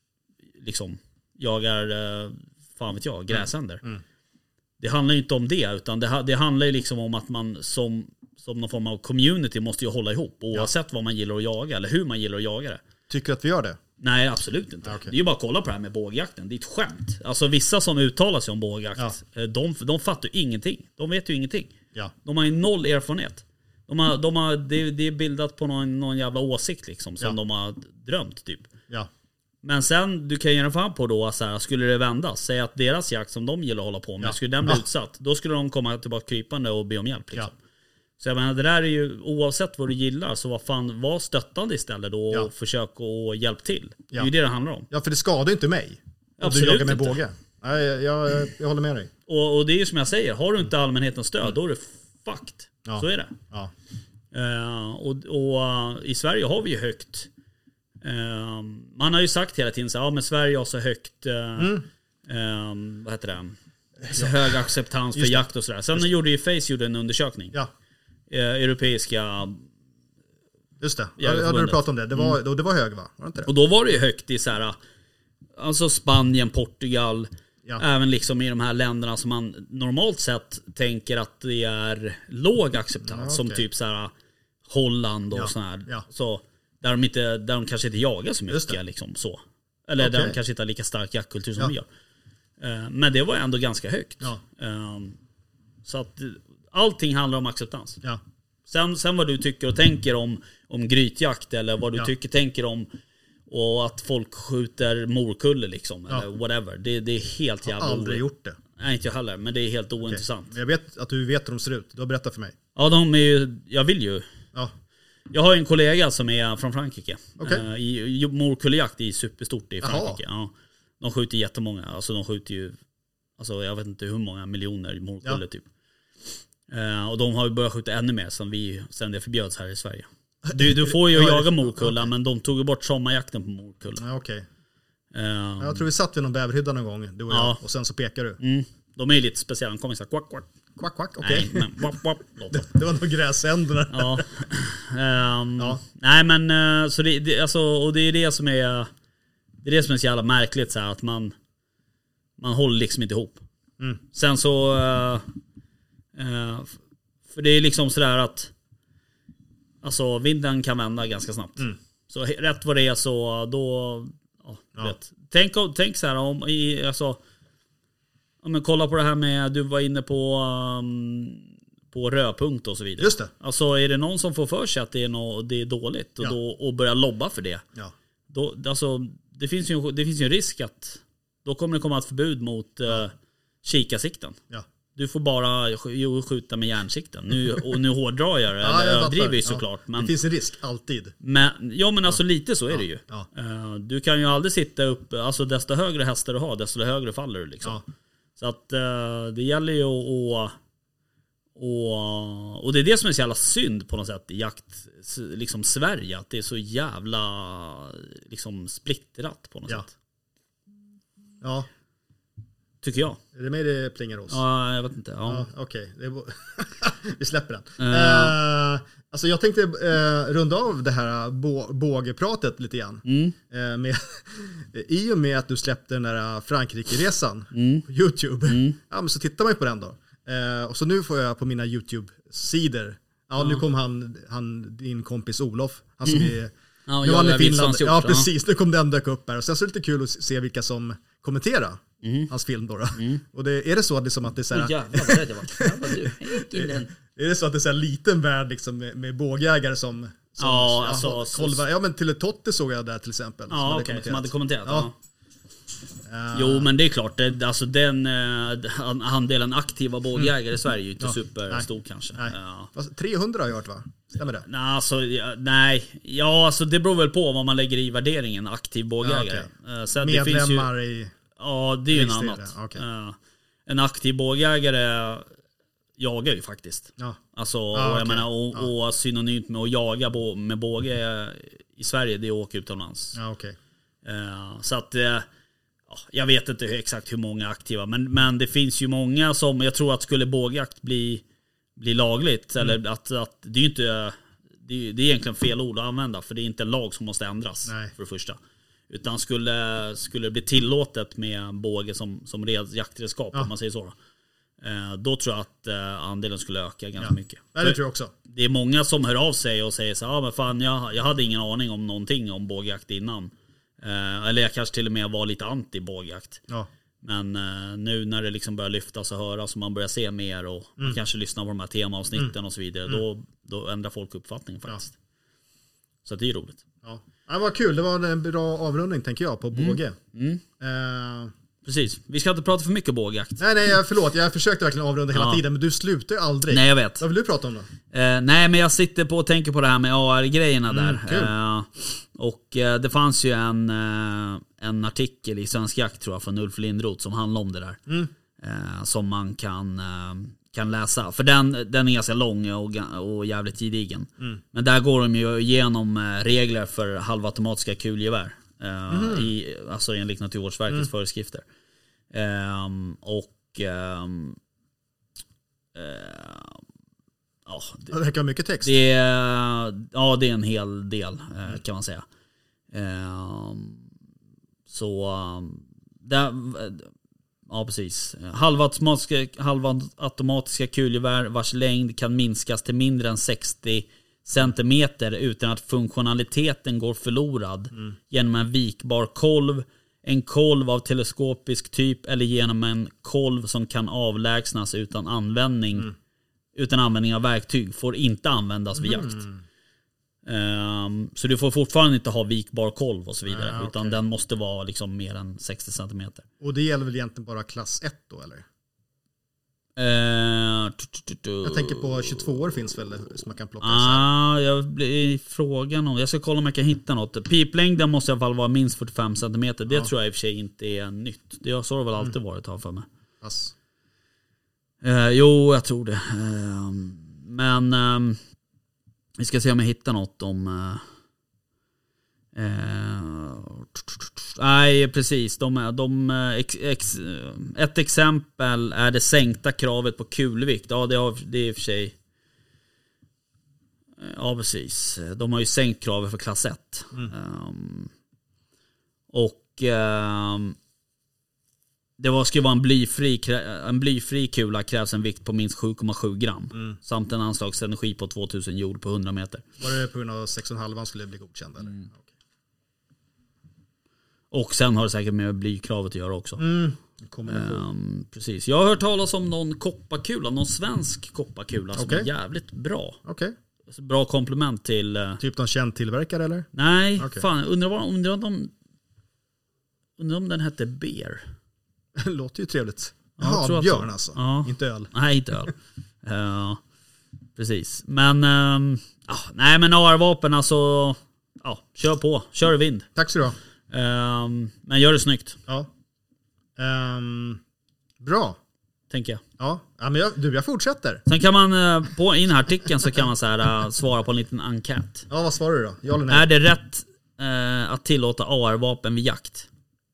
liksom jagar, eh, fan vet jag, gräsänder. Mm. Mm. Det handlar ju inte om det, utan det, det handlar ju liksom om att man som, som någon form av community måste ju hålla ihop oavsett ja. vad man gillar att jaga eller hur man gillar att jaga det. Tycker du att vi gör det? Nej, absolut inte. Okay. Det är ju bara att kolla på det här med bågjakten. Det är ett skämt. Alltså vissa som uttalar sig om bågjakt, ja. de, de fattar ju ingenting. De vet ju ingenting. Ja. De har ju noll erfarenhet. De har, de har, det, det är bildat på någon, någon jävla åsikt liksom, som ja. de har drömt typ. Ja. Men sen, du kan ge en fan på då, så här, skulle det vända, säg att deras jakt som de gillar att hålla på med, ja. skulle den bli ja. utsatt, då skulle de komma tillbaka krypande och be om hjälp liksom. Ja. Så jag menar, det där är ju, oavsett vad du gillar, så vad fan, var stöttande istället då och ja. försök att hjälpa till. Ja. Det är ju det det handlar om. Ja, för det skadar inte mig. Absolut du jagar med inte. båge. Nej, jag, jag, jag håller med dig. Och, och det är ju som jag säger, har du inte allmänhetens stöd, mm. då är det fucked. Ja. Så är det. Ja. Uh, och, och uh, i Sverige har vi ju högt. Uh, man har ju sagt hela tiden så ja men Sverige har så högt uh, mm. um, vad heter det? Så hög acceptans för jakt och sådär. Sen Just gjorde ju Face gjorde en undersökning. Ja. Uh, europeiska. Just det. Ja, ja, du pratade om det. Det var, mm. det var hög va? Var det inte det? Och då var det ju högt i så här, alltså Spanien, Portugal. Ja. Även liksom i de här länderna som man normalt sett tänker att det är låg acceptans. Ja, okay. Som typ så här Holland och ja. sån här. Ja. Så, där, de inte, där de kanske inte jagar så mycket. Liksom, så. Eller okay. där de kanske inte har lika stark jaktkultur som ja. vi gör. Uh, men det var ändå ganska högt. Ja. Uh, så att allting handlar om acceptans. Ja. Sen, sen vad du tycker och tänker om, om grytjakt. Eller vad du ja. tycker tänker om... Och att folk skjuter morkulle liksom. Ja. Eller whatever. Det, det är helt jävla... Jag har aldrig gjort det. Nej, inte jag heller. Men det är helt ointressant. Okay. Jag vet att du vet hur de ser ut. Du har berättat för mig. Ja, de är ju... Jag vill ju. Ja. Jag har en kollega som är från Frankrike. Okay. Uh, i, morkullejakt är superstort i Frankrike. Ja. De skjuter jättemånga. Alltså de skjuter ju... Alltså jag vet inte hur många miljoner morkulle ja. typ. Uh, och de har ju börjat skjuta ännu mer sen, vi, sen det förbjöds här i Sverige. Du, du får ju ja, jaga morkulla, okay. men de tog ju bort sommarjakten på morkulla. Ja, okej. Okay. Um, jag tror vi satt vid någon bäverhydda någon gång, du och ja. jag, och sen så pekar du. Mm. De är ju lite speciella, de kommer så här kvack, kvack. Kvack, kvack, okej. Okay. Nej, men wap, wap, det, det var nog gräsänderna. Ja. Um, ja. Nej, men uh, så det, det, alltså, och det är det som är det är det som är så jävla märkligt så här, att man man håller liksom inte ihop. Mm. Sen så uh, uh, för det är liksom sådär att alltså vinden kan vända ganska snabbt. Mm. Så rätt vad det är så då ja, ja. Vet. Tänk, tänk så här om i, alltså, ja, men kolla på det här med du var inne på um, på rödpunkt och så vidare. Just det. Alltså är det någon som får för sig att det är, no, det är dåligt och, ja. då, och börjar lobba för det. Ja. Då, alltså, det, finns ju, det finns ju en risk att då kommer det komma ett förbud mot ja. uh, kikarsikten. Ja. Du får bara skjuta med järnsikten. Nu, och nu hårdrar jag det. Ja, jag överdriver ju såklart. Ja. Men, det finns en risk, alltid. Men, ja men alltså lite så är ja. det ju. Ja. Uh, du kan ju aldrig sitta upp, alltså desto högre hästar du har, desto högre faller du liksom. Ja. Så att uh, det gäller ju att... Och, och det är det som är så jävla synd på något sätt i jakt, liksom Sverige. Att det är så jävla liksom splittrat på något ja. sätt. Ja. Tycker jag. Är det med det plingar oss? Ja, jag vet inte. Ja. Ja, okej, okay. Vi släpper den. Uh. Uh, alltså jag tänkte uh, runda av det här bå- bågepratet lite grann. Mm. Uh, med, I och med att du släppte den där Frankrike-resan mm. på YouTube. Mm. Ja, men så tittar man ju på den då. Uh, och så nu får jag på mina YouTube-sidor. Ja, uh. nu kom han, han, din kompis Olof. Han som mm. är... Ja, nu var han i Finland. Ja, ja, precis. Nu kom den dök upp här. Och sen så är det lite kul att se vilka som kommenterar. Mm. Hans film då. då. Mm. Och det, är det så att det är som att det är så här... Oh, jävlar, vad rädd jag var. Är det så att det är så här liten värld liksom med, med bågjägare som... som ja, ja, alltså... kolvar, ja, men till ett Totte såg jag där till exempel. Ja, okej. Okay, som hade kommenterat. Ja. Ja. Uh, jo, men det är klart. Det, alltså den uh, andelen aktiva bågjägare mm. i Sverige är ju inte ja. superstor nej. kanske. Nej. Ja. Fast trehundra har jag hört, va? Stämmer det? Nej, alltså, ja, nej. Ja, alltså det beror väl på vad man lägger i värderingen aktiv bågjägare. Ja, okay. uh, så Medlemmar det finns ju, i... Ja, det är ju en annat. Okay. Uh, en aktiv bågjägare jagar ju faktiskt. Ja. Alltså, ah, och jag okay. menar, och, ja. och synonymt med att jaga bo, med båge i Sverige, det är att åka utomlands. Ja, okay. uh, så att uh, ja, jag vet inte exakt hur många aktiva, men, men det finns ju många som, jag tror att skulle bågjakt bli, bli lagligt, mm. eller att, att det är ju inte, det är, det är egentligen fel ord att använda, för det är inte en lag som måste ändras. Nej. För det första. Utan skulle, skulle det bli tillåtet med båge som, som red, jaktredskap, ja. Om man säger så. Eh, då tror jag att eh, andelen skulle öka ganska ja. mycket. Ja, det tror jag också. Det är många som hör av sig och säger så ja ah, men fan jag, jag hade ingen aning om någonting om bågjakt innan. Eh, eller jag kanske till och med var lite anti bågjakt. Ja. Men eh, nu när det liksom börjar lyftas och höras och man börjar se mer och mm. man kanske lyssnar på de här temaavsnitten mm. och så vidare, mm. då, då ändrar folk uppfattning faktiskt. Ja. Så det är roligt. Ja. Ja, vad kul, det var en bra avrundning tänker jag på båge. Mm. Mm. Eh. Precis, vi ska inte prata för mycket bågjakt. Nej, nej, förlåt, jag försökte verkligen avrunda hela ja. tiden, men du slutar ju aldrig. Nej, jag vet. Vad vill du prata om då? Eh, nej, men jag sitter på och tänker på det här med A R-grejerna mm, där. Kul. Eh, och eh, det fanns ju en, eh, en artikel i Svensk Jakt tror jag från Ulf Lindroth som handlar om det där. Mm. Eh, som man kan, eh, kan läsa. För den, den är ganska lång och, och jävligt gedigen. Mm. Men där går de ju igenom eh, regler för halvautomatiska kulgevär. Eh, mm. i, alltså enligt Naturvårdsverkets mm. föreskrifter. Um, och um, uh, ja, det, det verkar mycket text. Det är, ja, det är en hel del uh, kan man säga. Um, så um, där, ja precis. Halvautomatiska, halvautomatiska kulgevär vars längd kan minskas till mindre än sextio centimeter utan att funktionaliteten går förlorad mm. genom en vikbar kolv, en kolv av teleskopisk typ eller genom en kolv som kan avlägsnas utan användning mm. utan användning av verktyg får inte användas vid jakt. Mm. Um, så du får fortfarande inte ha vikbar kolv och så vidare, ah, utan okay. den måste vara liksom mer än sextio centimeter. Och det gäller väl egentligen bara klass ett då eller? Uh, jag tänker på tjugotvå år finns väl som man kan plocka ah, isär. Jag blir frågan om jag ska kolla om jag kan hitta något. Piplängden måste i alla fall vara minst fyrtiofem centimeter. Det ja. tror jag i och för sig inte är nytt. Det har så väl alltid mm. varit här för mig. Pass. Uh, jo, jag tror det. Uh, men um, vi ska se om jag hittar något om uh, uh, nej, precis. De, de, ex, ex, ett exempel är det sänkta kravet på kulvikt. Ja, det, har, det är i och för sig. Ja, precis. De har ju sänkt kravet för klass ett. Mm. Um, och um, det var, ska vara en blyfri, en blyfri kula krävs en vikt på minst sju komma sju gram. Mm. Samt en anslagsenergi på tvåtusen joule på hundra meter. Var det på grund av sex komma fem skulle bli godkänd? Eller? Mm. Okay. Och sen har det säkert med blykravet att göra också. Mm. Um, precis. Jag har hört talas om någon kopparkula, någon svensk kopparkula som okay. är jävligt bra. Okay. Bra komplement till... Uh... Typ någon känd tillverkare eller? Nej, okay. fan. Undrar, vad, undrar, om de, undrar om den hette Beer. Det låter ju trevligt. Ja, Jaha, björn alltså. Ja. Inte öl. Nej, inte öl. uh, precis. Men... Um, uh, nej, men A R-vapen alltså... Ja, kör på. Kör i vind. Tack så du ha. Um, men gör det snyggt. Ja. Um, bra. Tänker jag. Ja, ja men jag, du, jag fortsätter. Sen kan man, uh, på in här artikeln så kan man så här, uh, svara på en liten enkät. Ja, vad svarar du då? Ja eller nej? Är det rätt uh, att tillåta A R-vapen vid jakt?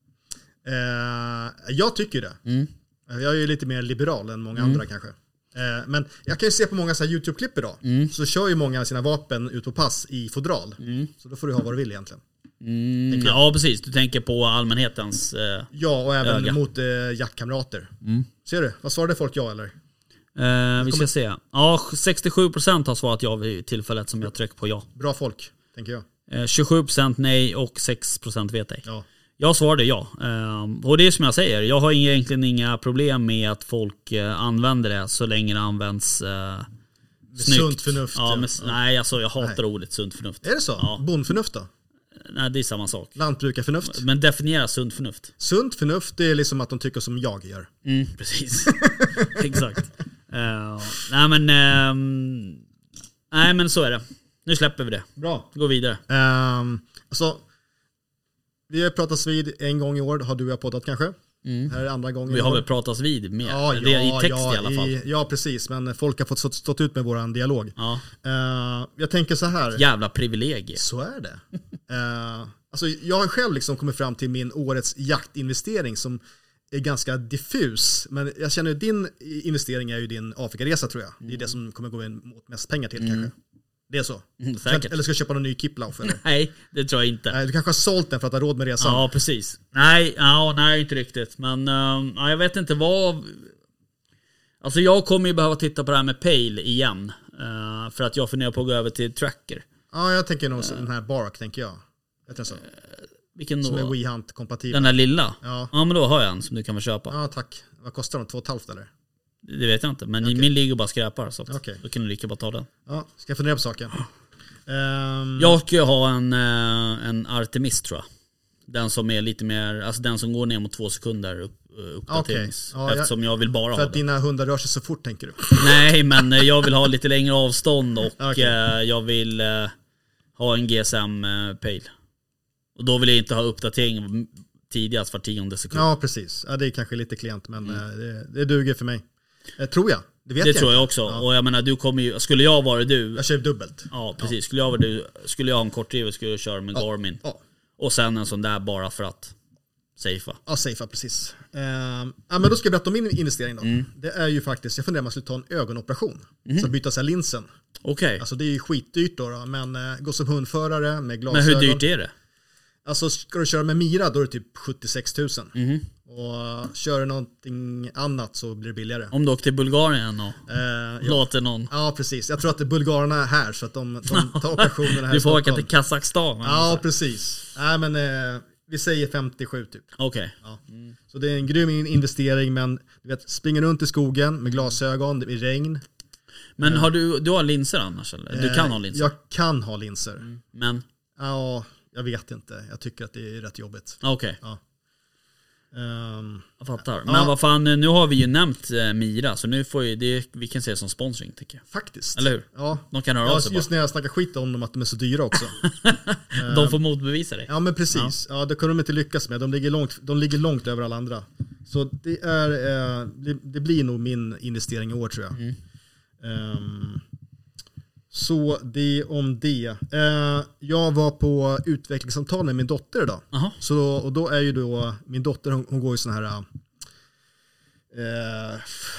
Uh, jag tycker det. Mm. Jag är ju lite mer liberal än många mm. andra kanske. Uh, men jag kan ju se på många så här YouTube-klipp idag. Mm. Så kör ju många sina vapen ut på pass i fodral. Mm. Så då får du ha vad du vill egentligen. Mm, ja precis, du tänker på allmänhetens eh, ja, och även öga. mot eh, jaktkamrater. Mm. Ser du? Vad svarade folk ja eller? Eh, vi ska se. Ja, sextiosju procent har svarat ja vid tillfället som jag trycker på ja. Bra folk, tänker jag. Eh, tjugosju procent nej och sex procent vet ej. Ja. Jag svarade ja. Eh, och det är som jag säger, jag har egentligen inga problem med att folk eh, använder det så länge det används eh, snyggt. Sunt förnuft. Ja, men, ja. Nej, alltså jag hatar nej. ordet sunt förnuft. Är det så? Ja. Bondförnuft då? Nej, det är samma sak. Lantbrukarförnuft. Men definiera sunt förnuft. Sunt förnuft, det är liksom att de tycker som jag gör. Mm, precis. Exakt. Uh, nej men um, nej men så är det. Nu släpper vi det. Bra. Gå vidare. Um, alltså, vi har pratats vid en gång i år. Har du och jag poddat kanske? Mm. Här är andra gången. Vi har väl pratats vid mer. Ja, det är ja, i text ja, i alla fall. I, ja, precis. Men folk har fått stått, stått ut med våran dialog. Ja. Uh, jag tänker så här. Jävla privilegier. Så är det. uh, Alltså jag har själv liksom kommit fram till min årets jaktinvestering som är ganska diffus. Men jag känner att din investering är ju din Afrikaresa tror jag. Det är det som kommer gå in mot mest pengar till mm. kanske. Det är så. Mm, säkert. Eller ska du köpa någon ny Kiplauf eller? Nej, det tror jag inte. Nej, du kanske har sålt den för att ha råd med resan. Ja, precis. Nej, ja, nej inte riktigt. Men uh, ja, jag vet inte vad... Alltså jag kommer ju behöva titta på det här med Pale igen. Uh, för att jag funderar på att gå över till Tracker. Ja, jag tänker nog uh, den här Bark, tänker jag. Vet du så? Uh, vilken då? Som är WeHunt-kompatibel. Den där lilla? Ja. Ja, men då har jag en som du kan få köpa. Ja, tack. Vad kostar de? Två och ett halvt eller? Det vet jag inte, men okay. min ligger bara skräpar. Så okay. då kan du lika bara ta den. Ja, ska jag fundera på saken. Um... Jag ska ju ha en, en Artemis tror jag. Den som är lite mer, alltså den som går ner mot två sekunder upp, uppdaterings. Okay. Ja, eftersom jag, jag vill bara för ha att den. Dina hundar rör sig så fort tänker du? Nej, men jag vill ha lite längre avstånd och okay. eh, jag vill eh, ha en G S M eh, Pale. Och då vill jag inte ha uppdatering tidigast var tionde sekund. Ja, precis. Ja, det är kanske lite klient, men mm. det, det duger för mig. Eh, tror jag. Det, vet det jag tror jag inte. också. Ja. Och jag menar, du kommer ju, skulle jag vara du... Jag kör dubbelt. Ja, precis. Ja. Skulle jag vara du, skulle jag ha en kortdriv skulle jag köra med ja. Garmin. Ja. Och sen en sån där bara för att safea. Ja, safea, precis. Uh, ja, men då ska jag berätta om min investering då. Mm. Det är ju faktiskt, jag funderar om jag skulle ta en ögonoperation. Mm. Så byta sig linsen. Okej. Okay. Alltså det är ju skitdyrt då, då men uh, gå som hundförare med glasögon. Men hur dyrt är det? Alltså ska du köra med Mira då är det typ sjuttiosex tusen. Mm. Och kör du någonting annat så blir det billigare. Om du åker till Bulgarien och uh, låter någon. Ja, precis. Jag tror att det är bulgarerna är här så att de, de tar operationerna här. Du får åka till Kazakstan. Ja, precis. Nej, men uh, vi säger femtiosju typ. Okej. Okay. Ja. Mm. Så det är en grym investering, men du vet, springer runt i skogen med glasögon, det är regn. Men uh, har du, du har linser annars eller? Du kan uh, ha linser? Jag kan ha linser. Mm. Men? Ja, jag vet inte. Jag tycker att det är rätt jobbigt. Okej. Okay. Ja. Um, jag fattar. Men ja. Vad fan, nu har vi ju nämnt eh, Mira, så nu får ju det, vi kan se det som sponsring tycker jag. Faktiskt. Eller hur? Ja. De kan höra ja, av sig just bara. när jag snackar skit om dem att de är så dyra också. De får motbevisa det. Ja, men precis. Ja, ja det kunde de inte lyckas med. De ligger långt, de ligger långt över alla andra. Så det är eh, det, det blir nog min investering i år tror jag. Mm. Um, Så det om det. Eh, jag var på utvecklingssamtal med min dotter idag. Uh-huh. Så, och då är ju då, min dotter hon, hon går ju sån här... Eh,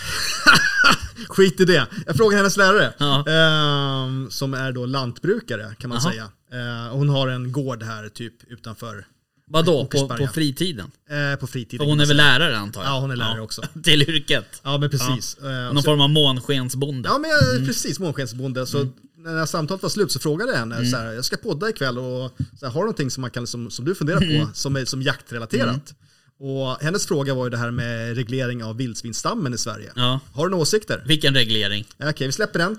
skit i det. Jag frågar hennes lärare. Uh-huh. Eh, som är då lantbrukare kan man uh-huh. säga. Eh, hon har en gård här typ utanför. Vadå? På, på fritiden? Eh, på fritiden. Och hon är väl lärare antar jag? Ja, hon är lärare ja. också. Till yrket? Ja, men precis. Ja. Någon så, form av månskensbonde? Ja, men jag, mm. precis. Månskensbonde. Så mm. när samtalet var slut så frågade jag henne mm. så här, jag ska podda ikväll och så här, har du någonting som, man kan, som, som du funderar på mm. som är som jaktrelaterat? Mm. Och hennes fråga var ju det här med reglering av vildsvinstammen i Sverige. Ja. Har du några åsikter? Vilken reglering? Okej, okay, vi släpper den.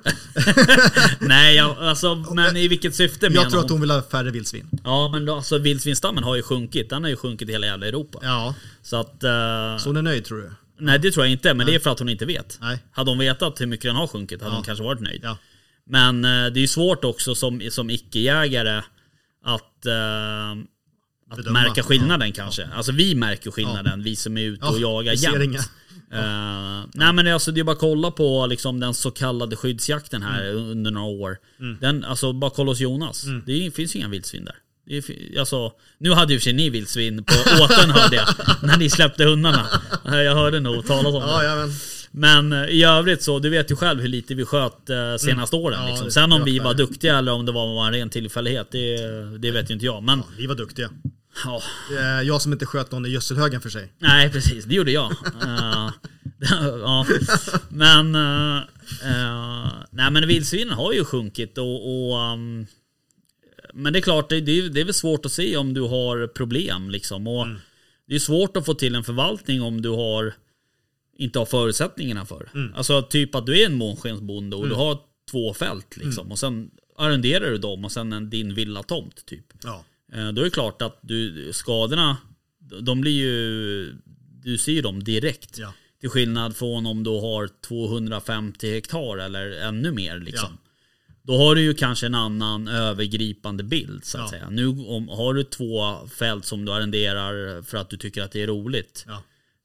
Nej, jag, alltså, men i vilket syfte jag menar Jag tror att hon vill ha färre vildsvin. Ja, men då, alltså, vildsvinstammen har ju sjunkit. Den har ju sjunkit i hela jävla Europa. Ja. Så att... Uh... Så hon är nöjd tror du? Nej, det tror jag inte. Men Nej. det är för att hon inte vet. Nej. Hade hon vetat hur mycket den har sjunkit hade ja. hon kanske varit nöjd. Ja. Men uh, det är ju svårt också som, som icke-jägare att... Uh, Att Bedöma. märka skillnaden ja. kanske. Ja. Alltså vi märker skillnaden, ja. vi som är ute och ja, jagar jämt. Uh, ja. Nej men alltså det är bara att kolla på liksom, den så kallade skyddsjakten här mm. under några år. Mm. Den, alltså bara kolla hos Jonas. Mm. Det är, finns inga vildsvin där. Det är, alltså, nu hade ju för sig ni vildsvin på åten hörde jag. När ni släppte hundarna. Jag hörde nog talas om ja, det. Ja, men. Men i övrigt så, du vet ju själv hur lite vi sköt eh, senaste mm. åren. Ja, liksom. Sen om vi var duktiga eller om det var en ren tillfällighet, det, det vet ju inte jag. Men, ja, vi var duktiga. Ja. Jag som inte sköt någon i gödselhögen för sig. Nej, precis. Det gjorde jag. uh, ja. Men uh, uh, nej, men vildsvinen har ju sjunkit och, och um, men det är klart, det, det, är, det är väl svårt att se om du har problem liksom. Och mm. det är svårt att få till en förvaltning om du har inte har förutsättningarna för. Mm. Alltså typ att du är en månskensbonde och mm. du har två fält liksom. Mm. Och sen arrenderar du dem och sen en, din villatomt typ. Ja. Då är det klart att du, skadorna, de blir ju, du ser dem direkt. Ja. Till skillnad från om du har tvåhundrafemtio hektar eller ännu mer liksom. Ja. Då har du ju kanske en annan övergripande bild så att ja. säga. Nu om, har du två fält som du arrenderar för att du tycker att det är roligt. Ja.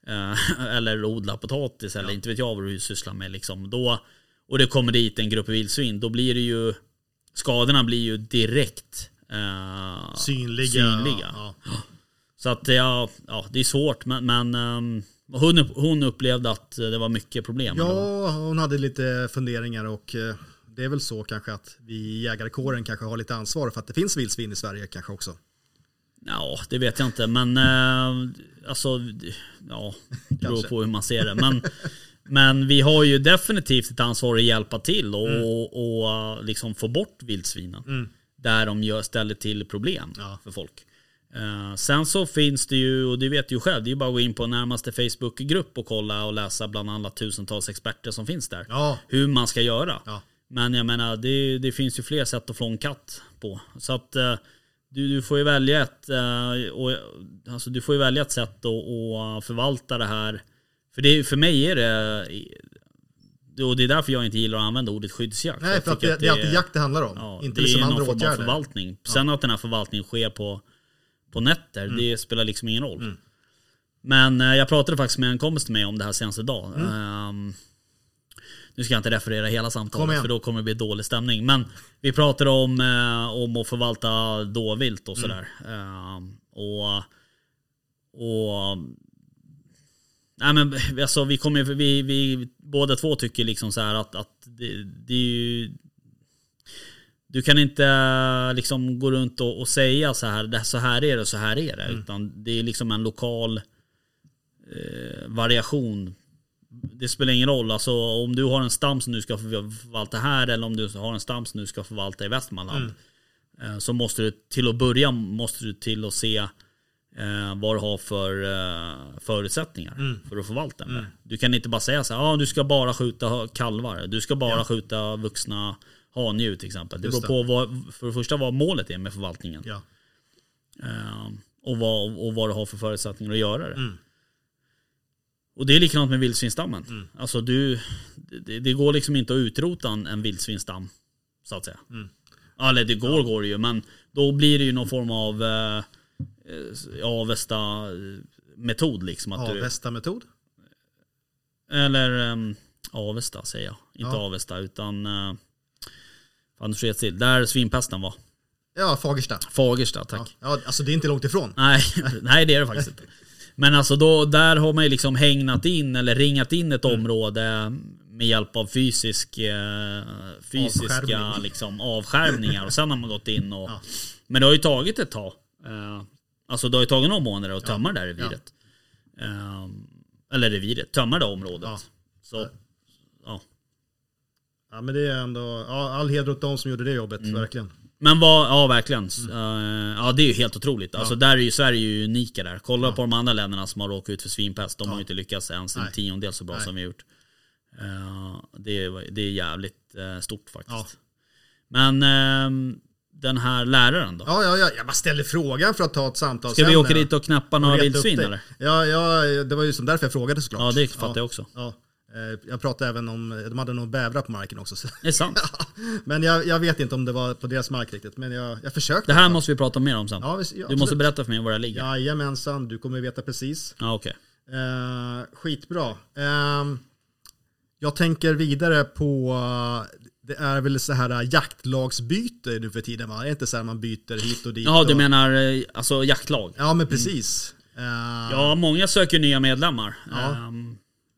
Eller odla potatis eller ja. inte vet jag vad du sysslar med liksom. Då, och det kommer dit en grupp vildsvin, då blir det ju, skadorna blir ju direkt eh, synliga. synliga. Ja. Så att ja, ja, det är svårt, men, men um, hon, hon upplevde att det var mycket problem. Ja, hon hade lite funderingar och uh, det är väl så kanske att vi i jägarkåren kanske har lite ansvar för att det finns vildsvin i Sverige kanske också. Ja, det vet jag inte, men uh, alltså, ja, det beror på hur man ser det. Men, men vi har ju definitivt ett ansvar att hjälpa till och, mm. och, och uh, liksom få bort vildsvinen. Mm. Där de gör, ställer till problem ja. för folk. Uh, sen så finns det ju, och det vet du ju själv, det är ju bara att gå in på närmaste Facebookgrupp och kolla och läsa bland alla tusentals experter som finns där. Ja. Hur man ska göra. Ja. Men jag menar, det, det finns ju fler sätt att få en katt på. Så att uh, du, du får ju välja ett uh, och, alltså, du får ju välja ett sätt att och förvalta det här. För, det, för mig är det, och det är därför jag inte gillar att använda ordet skyddsjakt. Nej, för att det, att det är alltid jakt det handlar om. Ja, inte det liksom är andra någon form åtgärder. Av förvaltning. Sen ja. att den här förvaltningen sker på på nätter, mm. det spelar liksom ingen roll. Mm. Men uh, jag pratade faktiskt med en kompis till mig om det här senaste dag. Mm. Um, nu ska jag inte referera hela samtalet för då kommer det bli dålig stämning. Men vi pratade om, uh, om att förvalta dåvilt och sådär. Mm. Uh, och och nej men alltså vi kommer vi, vi båda två tycker liksom så här att, att det, det är ju, du kan inte liksom gå runt och, och säga så här, så här är det, så här är det. Mm. Utan det är liksom en lokal eh, variation. Det spelar ingen roll. Alltså, om du har en stam som du ska förvalta här eller om du har en stam som du ska förvalta i Västmanland. Mm. Eh, så måste du till att börja måste du till att se eh, vad du har för eh, förutsättningar mm. för att förvalta den. Mm. Du kan inte bara säga så här, ah, du ska bara skjuta kalvar. Du ska bara ja. skjuta vuxna handjur till exempel. Det beror på vad, för det första vad målet är med förvaltningen. Ja. Uh, och, vad, och vad du har för förutsättningar att göra det. Mm. Och det är likadant med vildsvinstammen. Mm. Alltså du, det, det går liksom inte att utrota en, en vildsvinstam så att säga. Mm. Eller det går ja. går det ju, men då blir det ju någon form av uh, avesta metod liksom. Att avesta metod? Eller um, avesta säger jag. Inte ja. avesta utan uh, fan, till. Där svinpesten var. Ja, Fagersta. Fagersta, tack. Ja, alltså det är inte långt ifrån. Nej, nej det är det faktiskt inte. Men alltså då, där har man ju liksom hängnat in eller ringat in ett mm. område med hjälp av fysisk, eh, fysiska Avskärmning. liksom, avskärmningar. Och sen har man gått in och... Ja. Men det har ju tagit ett tag. Eh, alltså det har ju tagit några månader att tömma ja. det här reviret. Ja. Eh, eller reviret, tömma det området. Ja. Så, ja. Ja, men det är ändå, ja, all heder åt de som gjorde det jobbet, mm. verkligen. Men vad, ja verkligen. Mm. Uh, ja det är ju helt otroligt. Alltså ja. där är ju Sverige ju unika där. Kolla ja. på de andra länderna som har råkat ut för svinpest. De ja. har ju inte lyckats ens en tiondel så bra Nej. som vi har gjort. Uh, det, är, det är jävligt uh, stort faktiskt. Ja. Men uh, den här läraren då? Ja, ja, ja, jag bara ställer frågan för att ta ett samtal. Ska sen, vi åka dit och knappa några vildsvin eller? Ja, ja, det var ju som därför jag frågade såklart. Ja, det fattar ja. jag också. Ja. Jag pratade även om, de hade nog bävrar på marken också. Det är sant. Men jag, jag vet inte om det var på deras mark riktigt. Men jag, jag försökte. Det här måste vi prata mer om sen. Ja, vi, ja, du måste berätta för mig var det ligger. Jajamensan, du kommer veta precis. Ja, okej. Okay. Uh, skitbra. Uh, jag tänker vidare på, det är väl så här jaktlagsbyte nu för tiden va? Det är inte så här man byter hit och dit. Ja, du och... menar alltså jaktlag. Ja, men precis. Mm. Uh... Ja, många söker nya medlemmar. Ja. Um...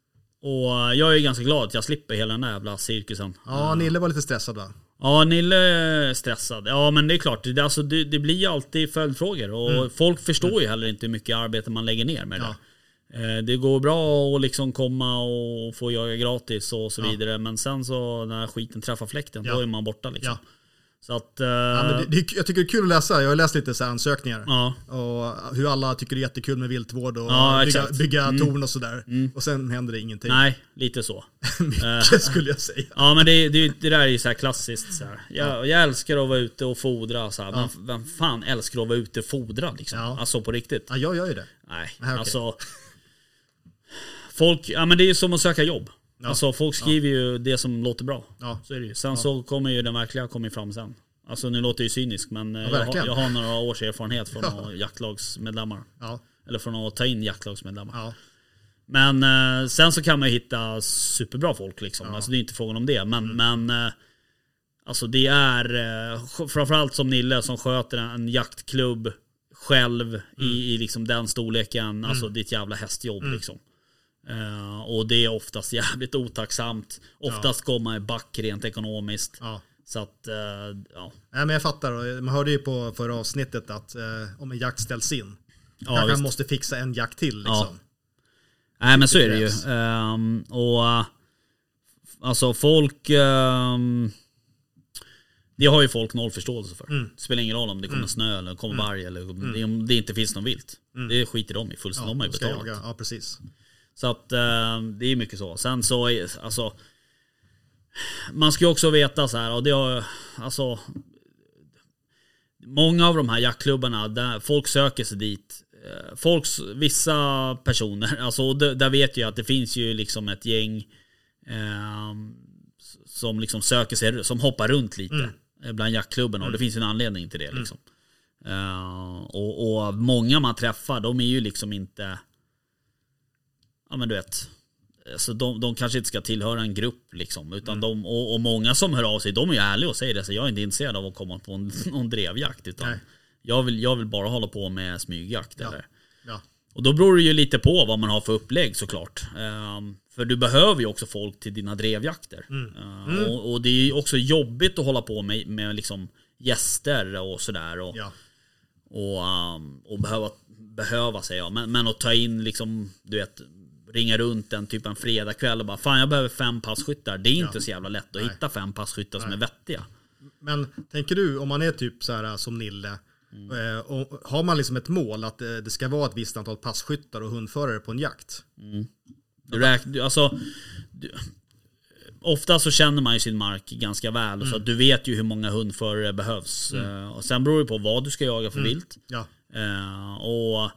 Och jag är ganska glad att jag slipper hela den där jävla cirkusen. Ja, Nille var lite stressad va? Ja, Nille är stressad. Ja, men det är klart. Det, alltså, det, det blir alltid följdfrågor. Och mm. folk förstår mm. ju heller inte hur mycket arbete man lägger ner med ja. det. Det går bra att liksom komma och få jaga gratis och så ja. vidare. Men sen så när skiten träffar fläkten, ja. då är man borta liksom. Ja. Så att, uh... ja, men det, det, jag tycker det är kul att läsa. Jag har läst lite så här ansökningar. Ja. Och hur alla tycker det är jättekul med viltvård och ja, bygga, bygga mm. torn och sådär. Mm. Och sen händer det ingenting. Nej, lite så. Mycket skulle jag säga. Ja, men det, det, det där är ju så här klassiskt. Så här. Jag, ja. jag älskar att vara ute och fodra. Så här. Ja. Men vem fan älskar att vara ute och fodra? Liksom? Ja. Alltså på riktigt. Ja, jag gör ju det. Nej, Aha, okay. alltså... Folk, ja men det är ju som att söka jobb. Ja. Alltså folk skriver ja. ju det som låter bra. Ja. Så är det ju. Sen ja. så kommer ju den verkliga kommer fram sen. Alltså nu låter det ju cynisk, men ja, jag, har, jag har några års erfarenhet från ja. jaktlagsmedlemmar. Ja. Eller från att ta in jaktlagsmedlemmar. Ja. Men eh, sen så kan man ju hitta superbra folk liksom. Ja. Alltså det är inte frågan om det. Men, mm. men eh, alltså det är eh, framförallt som Nille som sköter en jaktklubb själv mm. i, i liksom den storleken, mm. alltså ditt jävla hästjobb mm. liksom. Uh, och det är oftast jävligt otacksamt. Oftast ja. går man i back rent ekonomiskt. Ja. Så att, uh, ja. Nej, men jag fattar. Man hörde ju på förra avsnittet att uh, om en jakt ställs in, ja, kanske man måste fixa en jakt till liksom. Ja. Nej, men så är det ju. Um, och uh, alltså folk um, det har ju folk noll förståelse för. Mm. Det spelar ingen roll om det kommer mm. snö eller kommer mm. varg eller mm. om det inte finns någon vilt. Mm. Det skiter de i fullständigt. Ja, de har ju betalat. Ja, precis. Så att uh, det är mycket så. Sen så är, alltså, man ska ju också veta så här, och det har alltså många av de här jaktklubbarna där folk söker sig dit. Folks, vissa personer, alltså där vet jag att det finns ju liksom ett gäng eh, som liksom söker sig, som hoppar runt lite mm. bland jaktklubbarna, och det finns en anledning till det liksom. Mm. Uh, och, och många man träffar, de är ju liksom inte, ja men du vet, så de, de kanske inte ska tillhöra en grupp liksom, utan mm. de, och, och många som hör av sig, de är ju ärliga och säger det, så jag är inte intresserad av att komma på en, någon drevjakt, utan Nej. Jag vill, jag vill bara hålla på med smygjakt ja. Eller. Ja. Och då beror det ju lite på vad man har för upplägg såklart. Um, för du behöver ju också folk till dina drevjakter. Mm. Uh, mm. Och, och det är ju också jobbigt att hålla på med, med liksom gäster och sådär. Och, ja. och, um, och behöva, behöva säger jag. Men, men att ta in liksom, du vet, ringa runt en typ en fredagkväll och bara, fan jag behöver fem passkyttar. Det är ja. Inte så jävla lätt att Nej. Hitta fem passkyttar Nej. Som är vettiga. Men tänker du, om man är typ så här som Nille, Mm. och har man liksom ett mål att det ska vara ett visst antal passkyttar och hundförare på en jakt? Mm. Du räknar, alltså, du, ofta så känner man ju sin mark ganska väl, mm. så att du vet ju hur många hundförare behövs. Mm. Uh, och sen beror det på vad du ska jaga för mm. vilt. Ja. Uh, och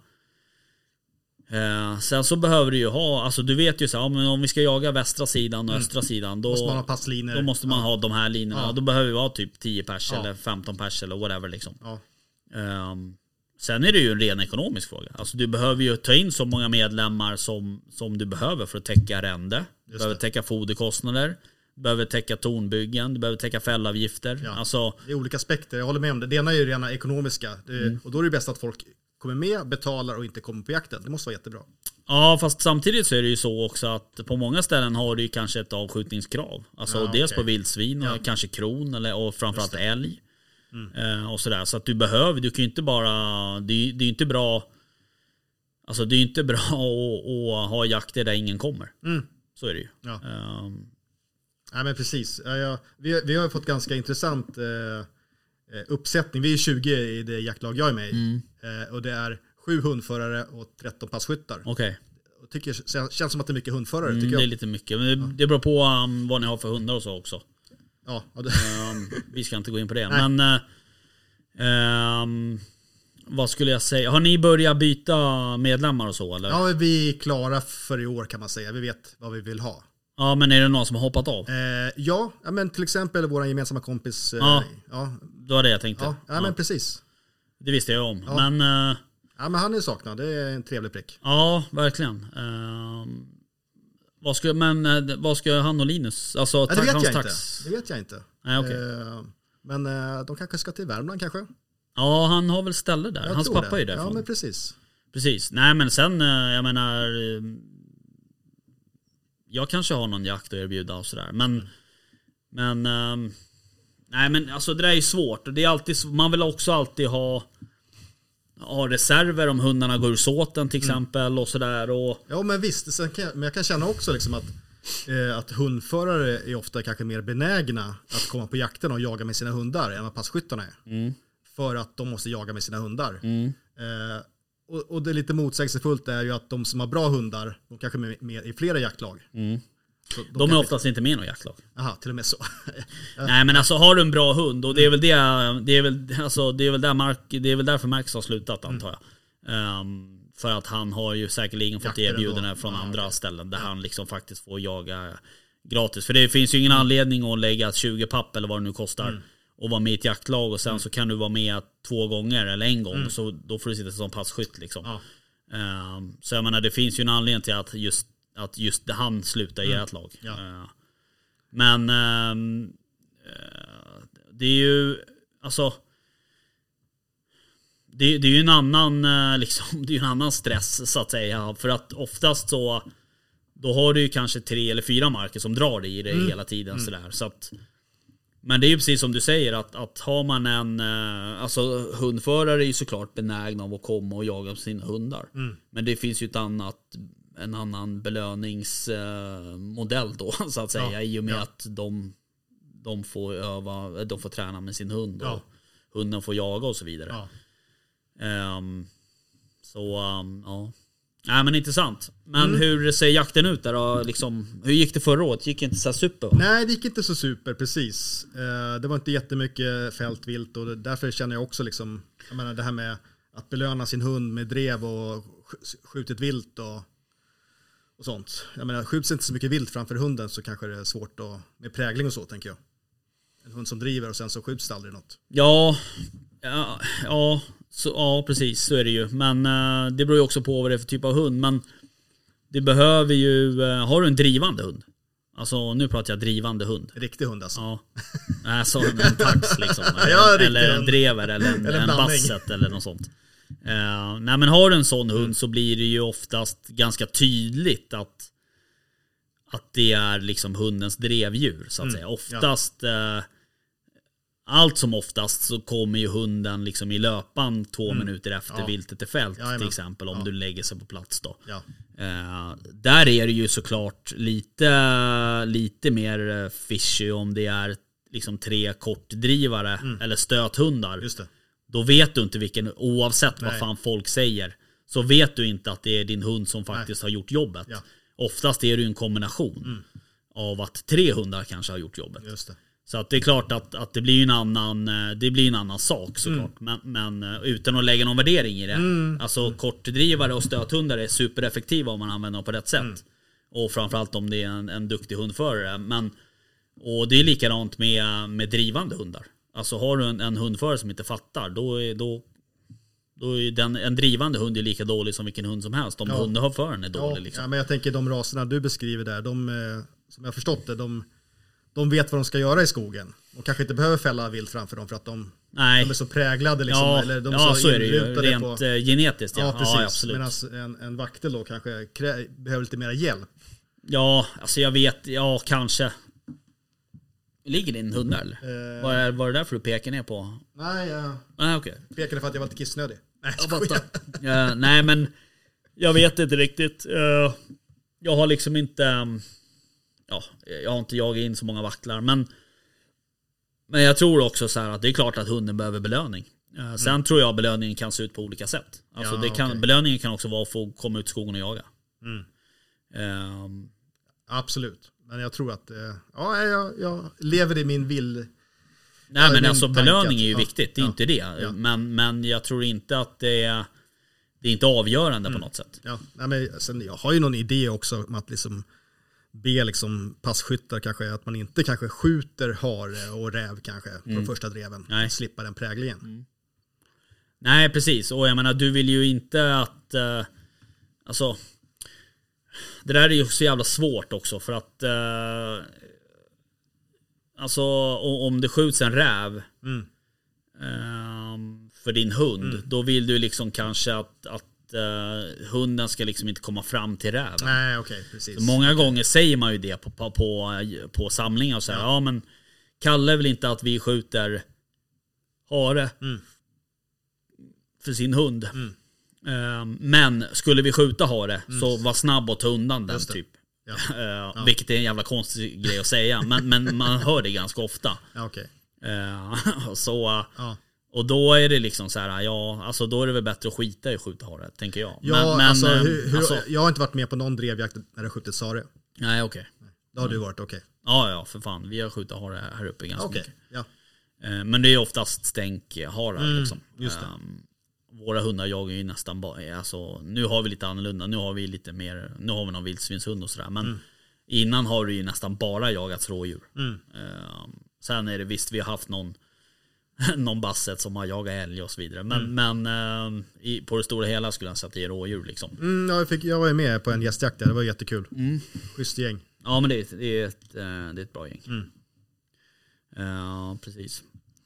uh, sen så behöver du ju ha, alltså du vet ju så här, men om vi ska jaga västra sidan och mm. östra sidan, då måste man ha passlinjer. Då måste man ja. Ha de här linjerna. Ja. Då behöver vi ha typ tio pers ja. Eller femton pers eller whatever liksom. Ja. Um, sen är det ju en ren ekonomisk fråga. Alltså du behöver ju ta in så många medlemmar som, som du behöver för att täcka arrende. Du behöver täcka foderkostnader, du behöver täcka tornbyggen, du behöver täcka fällavgifter. Ja. Alltså, det är olika aspekter, jag håller med om det. Det ena är ju rena ekonomiska det, mm. och då är det bäst att folk kommer med, betalar och inte kommer på jakten. Det måste vara jättebra. Ja, fast samtidigt så är det ju så också att på många ställen har du ju kanske ett avskjutningskrav. Alltså ja, dels okay. på vildsvin och ja. Kanske kron eller, och framförallt älg. Mm. Eh, och sådär. Så att du behöver, du kan ju inte bara, det är ju inte bra, alltså det är ju inte bra att, att ha jakter där ingen kommer. Mm. Så är det ju. Ja. Um. Ja men precis. Ja, ja. Vi, vi har fått ganska intressant eh, uppsättning. Vi är tjugo i det jaktlag jag är med i. Mm. Eh, och det är sju hundförare och tretton passkyttar. Okej. Okay. Tycker, känns som att det är mycket hundförare mm, tycker jag. Det är lite mycket. Men det, ja. det beror på um, vad ni har för hundar och så också. Ja, det... um, vi ska inte gå in på det. Nej. Men uh, um, vad skulle jag säga? Har ni börjat byta medlemmar och så eller? Ja, vi är klara för i år kan man säga. Vi vet vad vi vill ha. Ja, men är det någon som har hoppat av? Eh, ja, men till exempel vår gemensamma kompis. Eh, ja, ja, det var det jag tänkte. Ja, ja, ja. men precis. Det visste jag om. Ja. Men, uh, ja, men han är saknad. Det är en trevlig prick. Ja, verkligen. Uh, Vad ska, men vad ska han och Linus? Alltså, Nej, det, vet jag inte. det vet jag inte. Nej, okay. eh, men eh, de kanske ska till Värmland kanske? Ja, han har väl ställe där. Jag Hans pappa det. är därifrån. Ja, men precis. Precis. Nej, men sen, jag menar, jag kanske har någon jakt att erbjuda och sådär. Men, mm. men, um, nej men alltså det där är svårt. Det är alltid, man vill också alltid ha ha reserver om hundarna går ur såten till exempel mm. och sådär. Och... Ja men visst, sen kan jag, men jag kan känna också liksom att, eh, att hundförare är ofta kanske mer benägna att komma på jakten och jaga med sina hundar än vad passkyttarna är. Mm. För att de måste jaga med sina hundar. Mm. Eh, och, och det är lite motsägelsefullt är ju att de som har bra hundar, de kanske är med i flera jaktlag. Mm. De, de är oftast inte med i någon jaktlag. Jaha, till och med så. Nej men alltså har du en bra hund och det är väl det, det är väl alltså det är väl där Mark, det är väl därför Marcus har slutat antar jag. Mm. Um, för att han har ju säkerligen fått erbjudanden från ja, andra okay. ställen där ja. han liksom faktiskt får jaga gratis. För det finns ju ingen mm. anledning att lägga tjugo papp eller vad det nu kostar mm. och vara med i ett jaktlag och sen mm. så kan du vara med två gånger eller en gång mm. så då får du sitta som passkytt liksom. Ja. Um, så jag menar det finns ju en anledning till att just att just han slutar i mm. ert lag. Ja. Uh, men uh, det är ju, alltså det, det är ju en annan liksom, det är ju en annan stress så att säga, för att oftast så då har du ju kanske tre eller fyra marker som drar i det mm. hela tiden mm. sådär, så att, men det är ju precis som du säger att, att har man en alltså hundförare är ju såklart benägna av att komma och jaga sina hundar mm. men det finns ju ett annat en annan belöningsmodell då så att säga, ja, i och med ja. att de de får öva, de får träna med sin hund och ja. hunden får jaga och så vidare. Ja. Um, så um, ja. Nej, men intressant. Men mm. hur ser jakten ut där då? Liksom, hur gick det förra året? Gick inte så super? Nej, det gick inte så super, precis. Uh, det var inte jättemycket fältvilt och därför känner jag också liksom, jag menar det här med att belöna sin hund med drev och skjutit vilt och och sånt. Jag menar, skjuts inte så mycket vilt framför hunden så kanske det är svårt att, med prägling och så, tänker jag. En hund som driver och sen så skjuts det aldrig något. Ja, ja, ja, så, ja precis, så är det ju. Men uh, det beror ju också på vad det är för typ av hund. Men det behöver ju, uh, har du en drivande hund? Alltså nu pratar jag drivande hund. Riktig hund alltså. Ja, alltså en tax liksom. Eller, ja, eller en drever eller en, eller en, en basset eller något sånt. Uh, nej, men har du en sån hund så blir det ju oftast ganska tydligt att att det är liksom hundens drevdjur så att mm, säga. Oftast ja. uh, allt som oftast så kommer ju hunden liksom i löpan två mm. minuter efter ja. viltet är fält ja, till exempel om ja. du lägger sig på plats då. Ja. Uh, där är det ju såklart lite lite mer fishy om det är liksom tre kortdrivare mm. eller stöthundar. Just det. Då vet du inte vilken, oavsett Nej. vad fan folk säger, så vet du inte att det är din hund som faktiskt Nej. har gjort jobbet. Ja. Oftast är det ju en kombination mm. av att tre hundar kanske har gjort jobbet. Just det. Så att det är klart att, att det blir en annan det blir en annan sak såklart. Mm. Men, men utan att lägga någon värdering i det. Mm. Alltså mm. kortdrivare och stöthundar är supereffektiva om man använder dem på rätt sätt. Mm. Och framförallt om det är en, en duktig hundförare. Men, och det är likadant med, med drivande hundar. Alltså har du en, en hundförare som inte fattar, då är, då, då är den, en drivande hund är lika dålig som vilken hund som helst. Om ja. hundföraren är dålig. Ja, liksom. Ja, men jag tänker de raserna du beskriver där, de, som jag har förstått det, de, de vet vad de ska göra i skogen. Och kanske inte behöver fälla vilt framför dem för att de, de är så präglade. Liksom, ja, eller de ja så, så är det ju. Rent på, genetiskt. Ja, ja precis. Ja, absolut. Medan en, en vaktel då kanske krä, behöver lite mer hjälp. Ja, alltså jag vet, ja kanske. Ligger din hund där eller? Uh, vad, är, vad är det därför du pekar ner på? Nej, jag ah, okay. pekade för att jag var lite kissnödig. Nej, uh, nej men jag vet inte riktigt. Uh, jag har liksom inte um, ja, jag har inte jagat in så många vaktlar. Men, men jag tror också så här att det är klart att hunden behöver belöning. Uh, sen mm. tror jag belöningen kan se ut på olika sätt. Alltså ja, det kan, okay. Belöningen kan också vara att få komma ut i skogen och jaga. Mm. Um, Absolut. Men jag tror att ja, jag, jag lever i min vill. Nej, men alltså belöning är ju ja, viktigt, det är ja, inte det. Ja. Men, men jag tror inte att det är, det är inte avgörande mm. på något sätt. Ja, nej, men sen, jag har ju någon idé också om att liksom be liksom passkyttar kanske att man inte kanske skjuter hare och räv kanske på mm. första dreven. Nej. Slippa den präglingen. Mm. Nej, precis. Och jag menar, du vill ju inte att uh, alltså det där är ju så jävla svårt också för att uh, alltså om det skjuts en räv mm. uh, för din hund mm. då vill du liksom kanske att, att uh, hunden ska liksom inte komma fram till räven. Nej, okej, okay, precis. Så många gånger säger man ju det på, på, på, på samlingar och så här, ja. ja men Kalle vill inte att vi skjuter hare mm. för sin hund. Mm. Men skulle vi skjuta hare mm. så var snabb och ta undan den typ. Ja. Ja. Vilket är en jävla konstig grej att säga. Men, men man hör det ganska ofta. Ja, okay. Så ja. Och då är det liksom så här, ja, alltså då är det väl bättre att skita i att skjuta hare, tänker jag. Ja, men, men, alltså, hur, hur, alltså, jag har inte varit med på någon drevjakt när det skjutit hare. Nej, okej. Okay. Då har du varit okej. Okay. Ja, ja, för fan. Vi har skjutit hare här uppe ganska okay. mycket. Ja. Men det är oftast stänkharar mm, liksom. Just det. Um, våra hundar jagar ju nästan bara, alltså, nu har vi lite annorlunda, nu har vi lite mer, nu har vi någon vildsvinshund och sådär, men mm. innan har det ju nästan bara jagats rådjur. Mm. Uh, sen är det visst, vi har haft någon någon basset som har jagat älg och så vidare, men, mm. men uh, i, på det stora hela skulle jag säga att det är rådjur liksom. Mm, jag, fick, jag var med på en gästjakt där, det var jättekul. Mm. Schysst gäng. Ja, men det är, det är, ett, det är ett bra gäng. Mm. Uh, precis.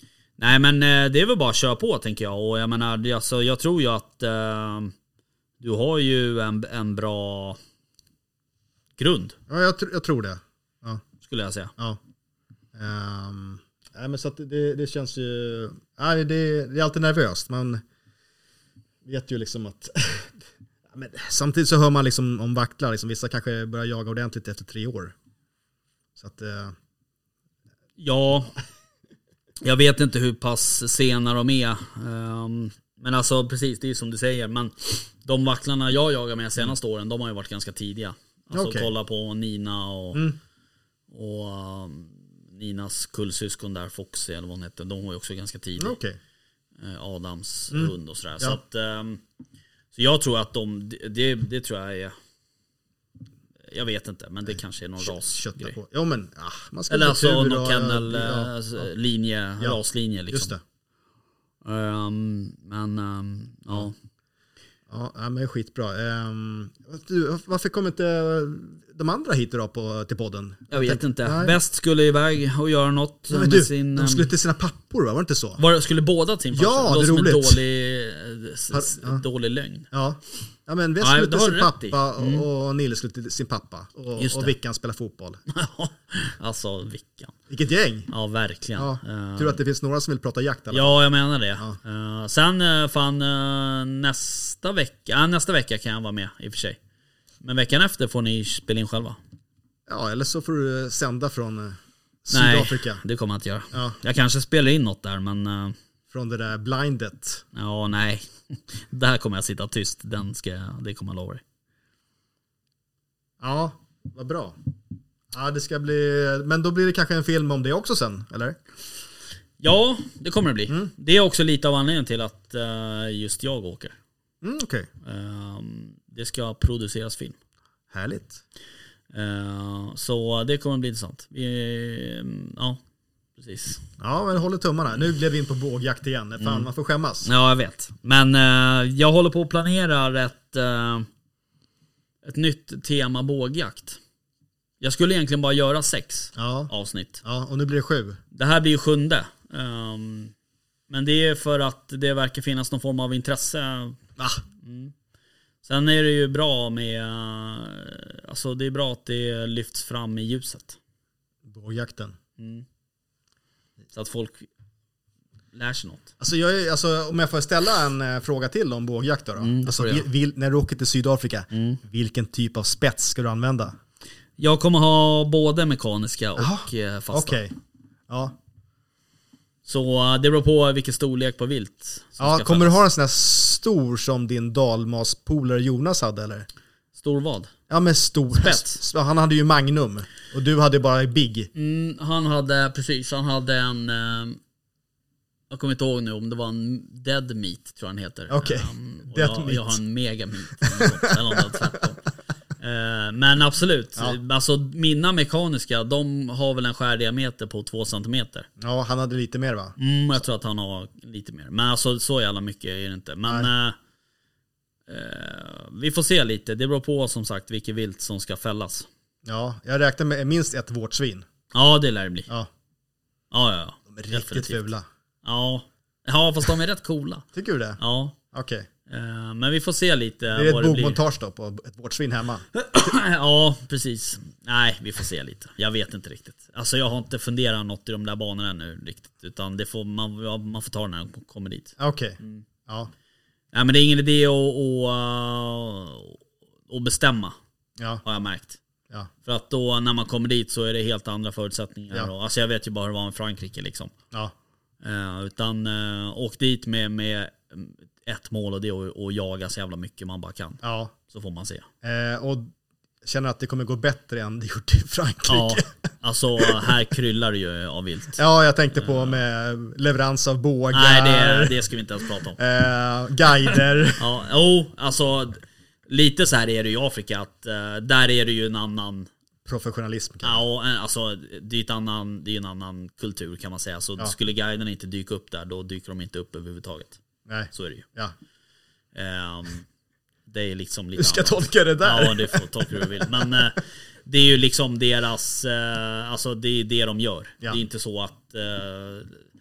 Nej men det är väl bara att köra på tänker jag. Och jag menar, alltså, jag tror ju att eh, du har ju en, en bra grund. Ja, jag, tr- jag tror det. Ja. Skulle jag säga. Ja. Um, nej, men så att det, det känns ju... Nej, det, det är alltid nervöst. Man vet ju liksom att... men samtidigt så hör man liksom om vaktlar. Liksom, vissa kanske börjar jaga ordentligt efter tre år. Så att... Uh... Ja... Jag vet inte hur pass sena de är. Um, men alltså precis, det är som du säger. Men de vacklarna jag jagar med senaste åren, de har ju varit ganska tidiga. Alltså okay. kolla på Nina och, mm. och um, Ninas kullsyskon där, Foxy eller vad hon heter. De var ju också ganska tidiga. Okay. Uh, Adams mm. hund och sådär. Ja. Så, att, um, så jag tror att de, det, det tror jag är... Jag vet inte, men det kanske är någon rasgrej. Ja, men ah, man ska eller alltså någon och, kennel ja, ja, linje, ja. raslinje liksom. Just det. Um, men um, ja. Ja, men det är skitbra. Um, du, varför kommer inte de andra hit då på, till podden? Jag vet tänkte, inte. nej. Bäst skulle iväg och göra något ja, med du, sin... De skulle till sina pappor, va? Var det inte så? Var, skulle båda till sin Ja, farsa? det är som en roligt. dålig, s, ja. dålig lögn. Ja. Ja, men West Nej, skulle till sin pappa mm. och, och Nille skulle till sin pappa. Och, och Vickan spelar fotboll. Alltså, Vickan. Vilket gäng. Ja, verkligen. Ja. Uh, Tur att det finns några som vill prata jakt. Eller? Ja, jag menar det. Ja. Uh, sen uh, fan uh, nästa vecka, uh, nästa vecka kan jag vara med i och för sig. Men veckan efter får ni spela in själva. Ja, eller så får du sända från uh, Sydafrika. Nej, det kommer jag inte göra. Ja. Jag kanske spelar in något där, men... Uh, från det där blindet. Ja, nej. Där kommer jag sitta tyst. Den ska jag, det kommer jag lova dig. Ja, vad bra. Ja, det ska bli... Men då blir det kanske en film om det också sen, eller? Ja, det kommer det bli. Mm. Det är också lite av anledningen till att uh, just jag åker. Mm, okej. Okay. Uh, det ska produceras film. Härligt. Uh, så det kommer bli intressant. Vi, ja, precis. Ja, men håller tummarna. Nu blev vi in på bågjakt igen. Fan, mm. man får skämmas. Ja, jag vet. Men uh, jag håller på att planera ett, uh, ett nytt tema bågjakt. Jag skulle egentligen bara göra sex ja. avsnitt. Ja, och nu blir det sju. Det här blir ju sjunde. Um, men det är för att det verkar finnas någon form av intresse. Ah. Mm. Sen är det ju bra med... Alltså det är bra att det lyfts fram i ljuset. Bågjakten. Mm. Så att folk lär sig något. Alltså, jag är, alltså om jag får ställa en eh, fråga till om bågjakt då. Mm, alltså, vil, vil, när du åker till Sydafrika, mm. vilken typ av spets ska du använda? Jag kommer ha både mekaniska och Aha. fasta. Okej. Okay. Ja. Så det beror på vilken storlek på vilt. Ja, kommer fällas. Du ha en sån här stor som din dalmaspolare Jonas hade eller? Stor vad? Ja, men stor spets. Han hade ju Magnum och du hade bara Big. Mm, han hade precis, han hade en eh, jag kommer inte ihåg nu om det var en Dead Meat tror jag han heter. Okej. Okay. Um, jag, jag har en Mega Meat eller något tvärtom. Uh, men absolut, ja. Alltså mina mekaniska, de har väl en skärdiameter på två centimeter. Ja, han hade lite mer va? Mm, jag tror att han har lite mer. Men alltså så jävla mycket är det inte. Men uh, uh, vi får se lite. Det beror på som sagt vilket vilt som ska fällas. Ja, jag räknar med minst ett vårtsvin. Ja, det lär det bli. Ja, ja, ja. De är riktigt fula. Ja. Ja, fast de är rätt coola. Tycker du det? Ja. Okej. Okay. Uh, men vi får se lite. Det är ett bogmontage då på ett vårtsvin hemma. Ja, precis. Nej, vi får se lite. Jag vet inte riktigt. Alltså jag har inte funderat något i de där banorna ännu riktigt. Utan det får, man, man får ta när man kommer dit. Okej. Okay. Mm. Ja. Nej, men det är ingen idé att, att, att bestämma. Ja. Har jag märkt. Ja. För att då när man kommer dit så är det helt andra förutsättningar. Ja. Och, alltså jag vet ju bara hur det var i Frankrike liksom. Ja. Uh, utan uh, åk dit med, med ett mål och det är att jaga så jävla mycket man bara kan. Ja. Så får man se. Eh, och känner att det kommer gå bättre än det gjort i Frankrike. Ja, alltså här kryllar det ju av vilt. Ja, jag tänkte på med leverans av bågar. Nej, det, det ska vi inte ens prata om. Eh, guider. Ja, oh, alltså lite så här är det i Afrika att uh, där är det ju en annan professionalism. Ja, alltså det är ett annan, det är en annan kultur kan man säga. Så ja. Skulle guiderna inte dyka upp där, då dyker de inte upp överhuvudtaget. Nej. Så är det ju. Ja. Um, det är liksom lite du ska annat. Tolka det där. Ja, det får tolka hur du vill. Men uh, det är ju liksom deras, uh, alltså det är det de gör. Ja. Det är inte så att uh,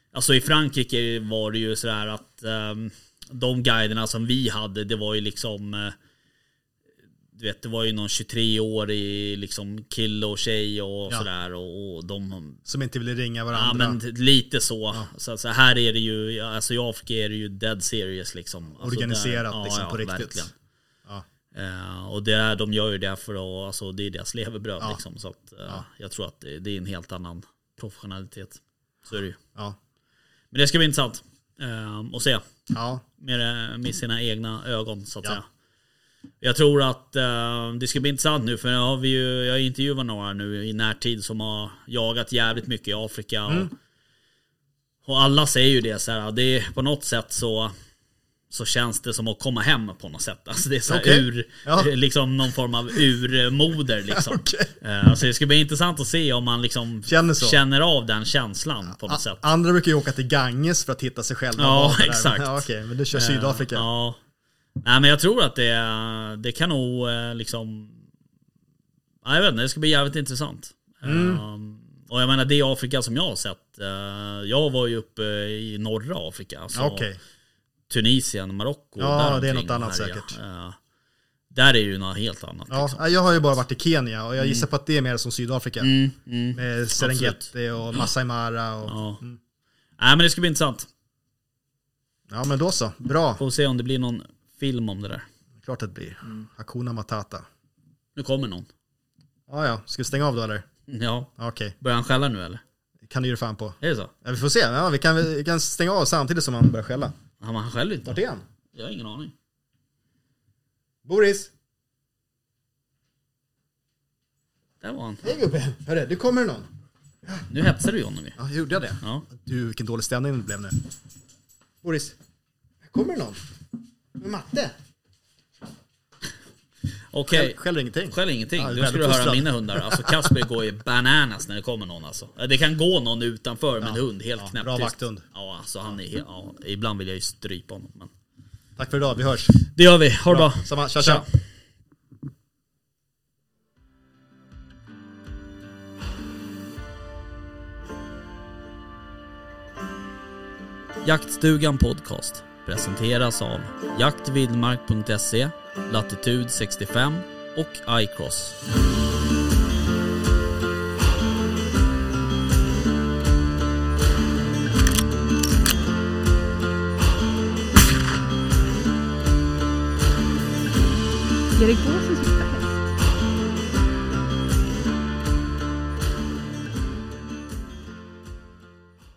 alltså i Frankrike var det ju sådär att um, de guiderna som vi hade, det var ju liksom uh, du vet, det var ju någon tjugotre-årig liksom kille och tjej och ja. sådär och, och de som inte ville ringa varandra. Ja, men lite så. Ja. Så, så här är det ju, alltså i Afrika är det ju dead serious liksom. Alltså organiserat där, liksom ja, på ja, riktigt. Ja. Uh, och det är, de gör ju det för att, alltså det är deras levebröd ja. liksom. Så att, uh, ja. jag tror att det, det är en helt annan professionalitet. Så är det ju. Ja. Men det ska bli intressant uh, att se. Ja. Med, med sina egna ögon så att ja. säga. Jag tror att uh, det ska bli intressant nu. För nu har vi ju, jag intervjuar några nu i närtid som har jagat jävligt mycket i Afrika. Och, mm. och alla säger ju det så här. Det är på något sätt så så känns det som att komma hem på något sätt. Alltså det är så här okay. ur, ja. liksom någon form av urmoder liksom. okay. uh, så det ska bli intressant att se om man liksom känner, känner av den känslan på något A- sätt. Andra brukar ju åka till Ganges för att hitta sig själva. Ja, exakt. Ja, okej, okay. Men du kör Sydafrika. Uh, ja. Nej, men jag tror att det, det kan nog liksom, jag vet inte, det ska bli jävligt intressant. Mm. Um, och jag menar det är Afrika som jag har sett. Uh, jag var ju uppe i norra Afrika, alltså okay. Tunisien, Marocko. Ja, där det är något annat säkert. Uh, där är ju något helt annat. Ja, liksom. jag har ju bara varit i Kenya och jag gissar mm. på att det är mer som Sydafrika. Mm, mm, med Serengeti och Masai Mara. Och, ja. mm. Nej, men det ska bli intressant. Ja, men då så. Bra. Får se om det blir någon film om det där. Klart att det blir. Mm. Hakuna Matata. Nu kommer någon. Ja, ja. Ska vi stänga av då eller? Ja. Okej. Okay. Börjar han skälla nu eller? Kan du ge fan på. Är det så? Ja, vi får se. Ja, vi, kan, vi kan stänga av samtidigt som han börjar skälla. Ja, men han skäller inte. Vart är han? Jag har ingen aning. Boris! Där var han. Hej gubben! Hörru, du kommer någon. Nu hetsar du ju honom. Ja, gjorde jag det? Ja. Du, vilken dålig stämning det blev nu. Boris, kommer någon? Med matte? Okej. Okay. Skäller ingenting. Skäller ingenting. Ja, du skulle höra mina hundar. Alltså Kasper går ju bananas när det kommer någon alltså. Det kan gå någon utanför med en ja. hund helt ja, knäppt. Bra vakthund. Ja, alltså han är ja, ibland vill jag ju strypa honom. Men... Tack för idag, vi hörs. Det gör vi. Ha det bra. bra. Samma, tja, tja. Jaktstugan podcast presenteras av jaktvildmark punkt se, Latitude sextiofem och iCross. Är det gå som sitter här?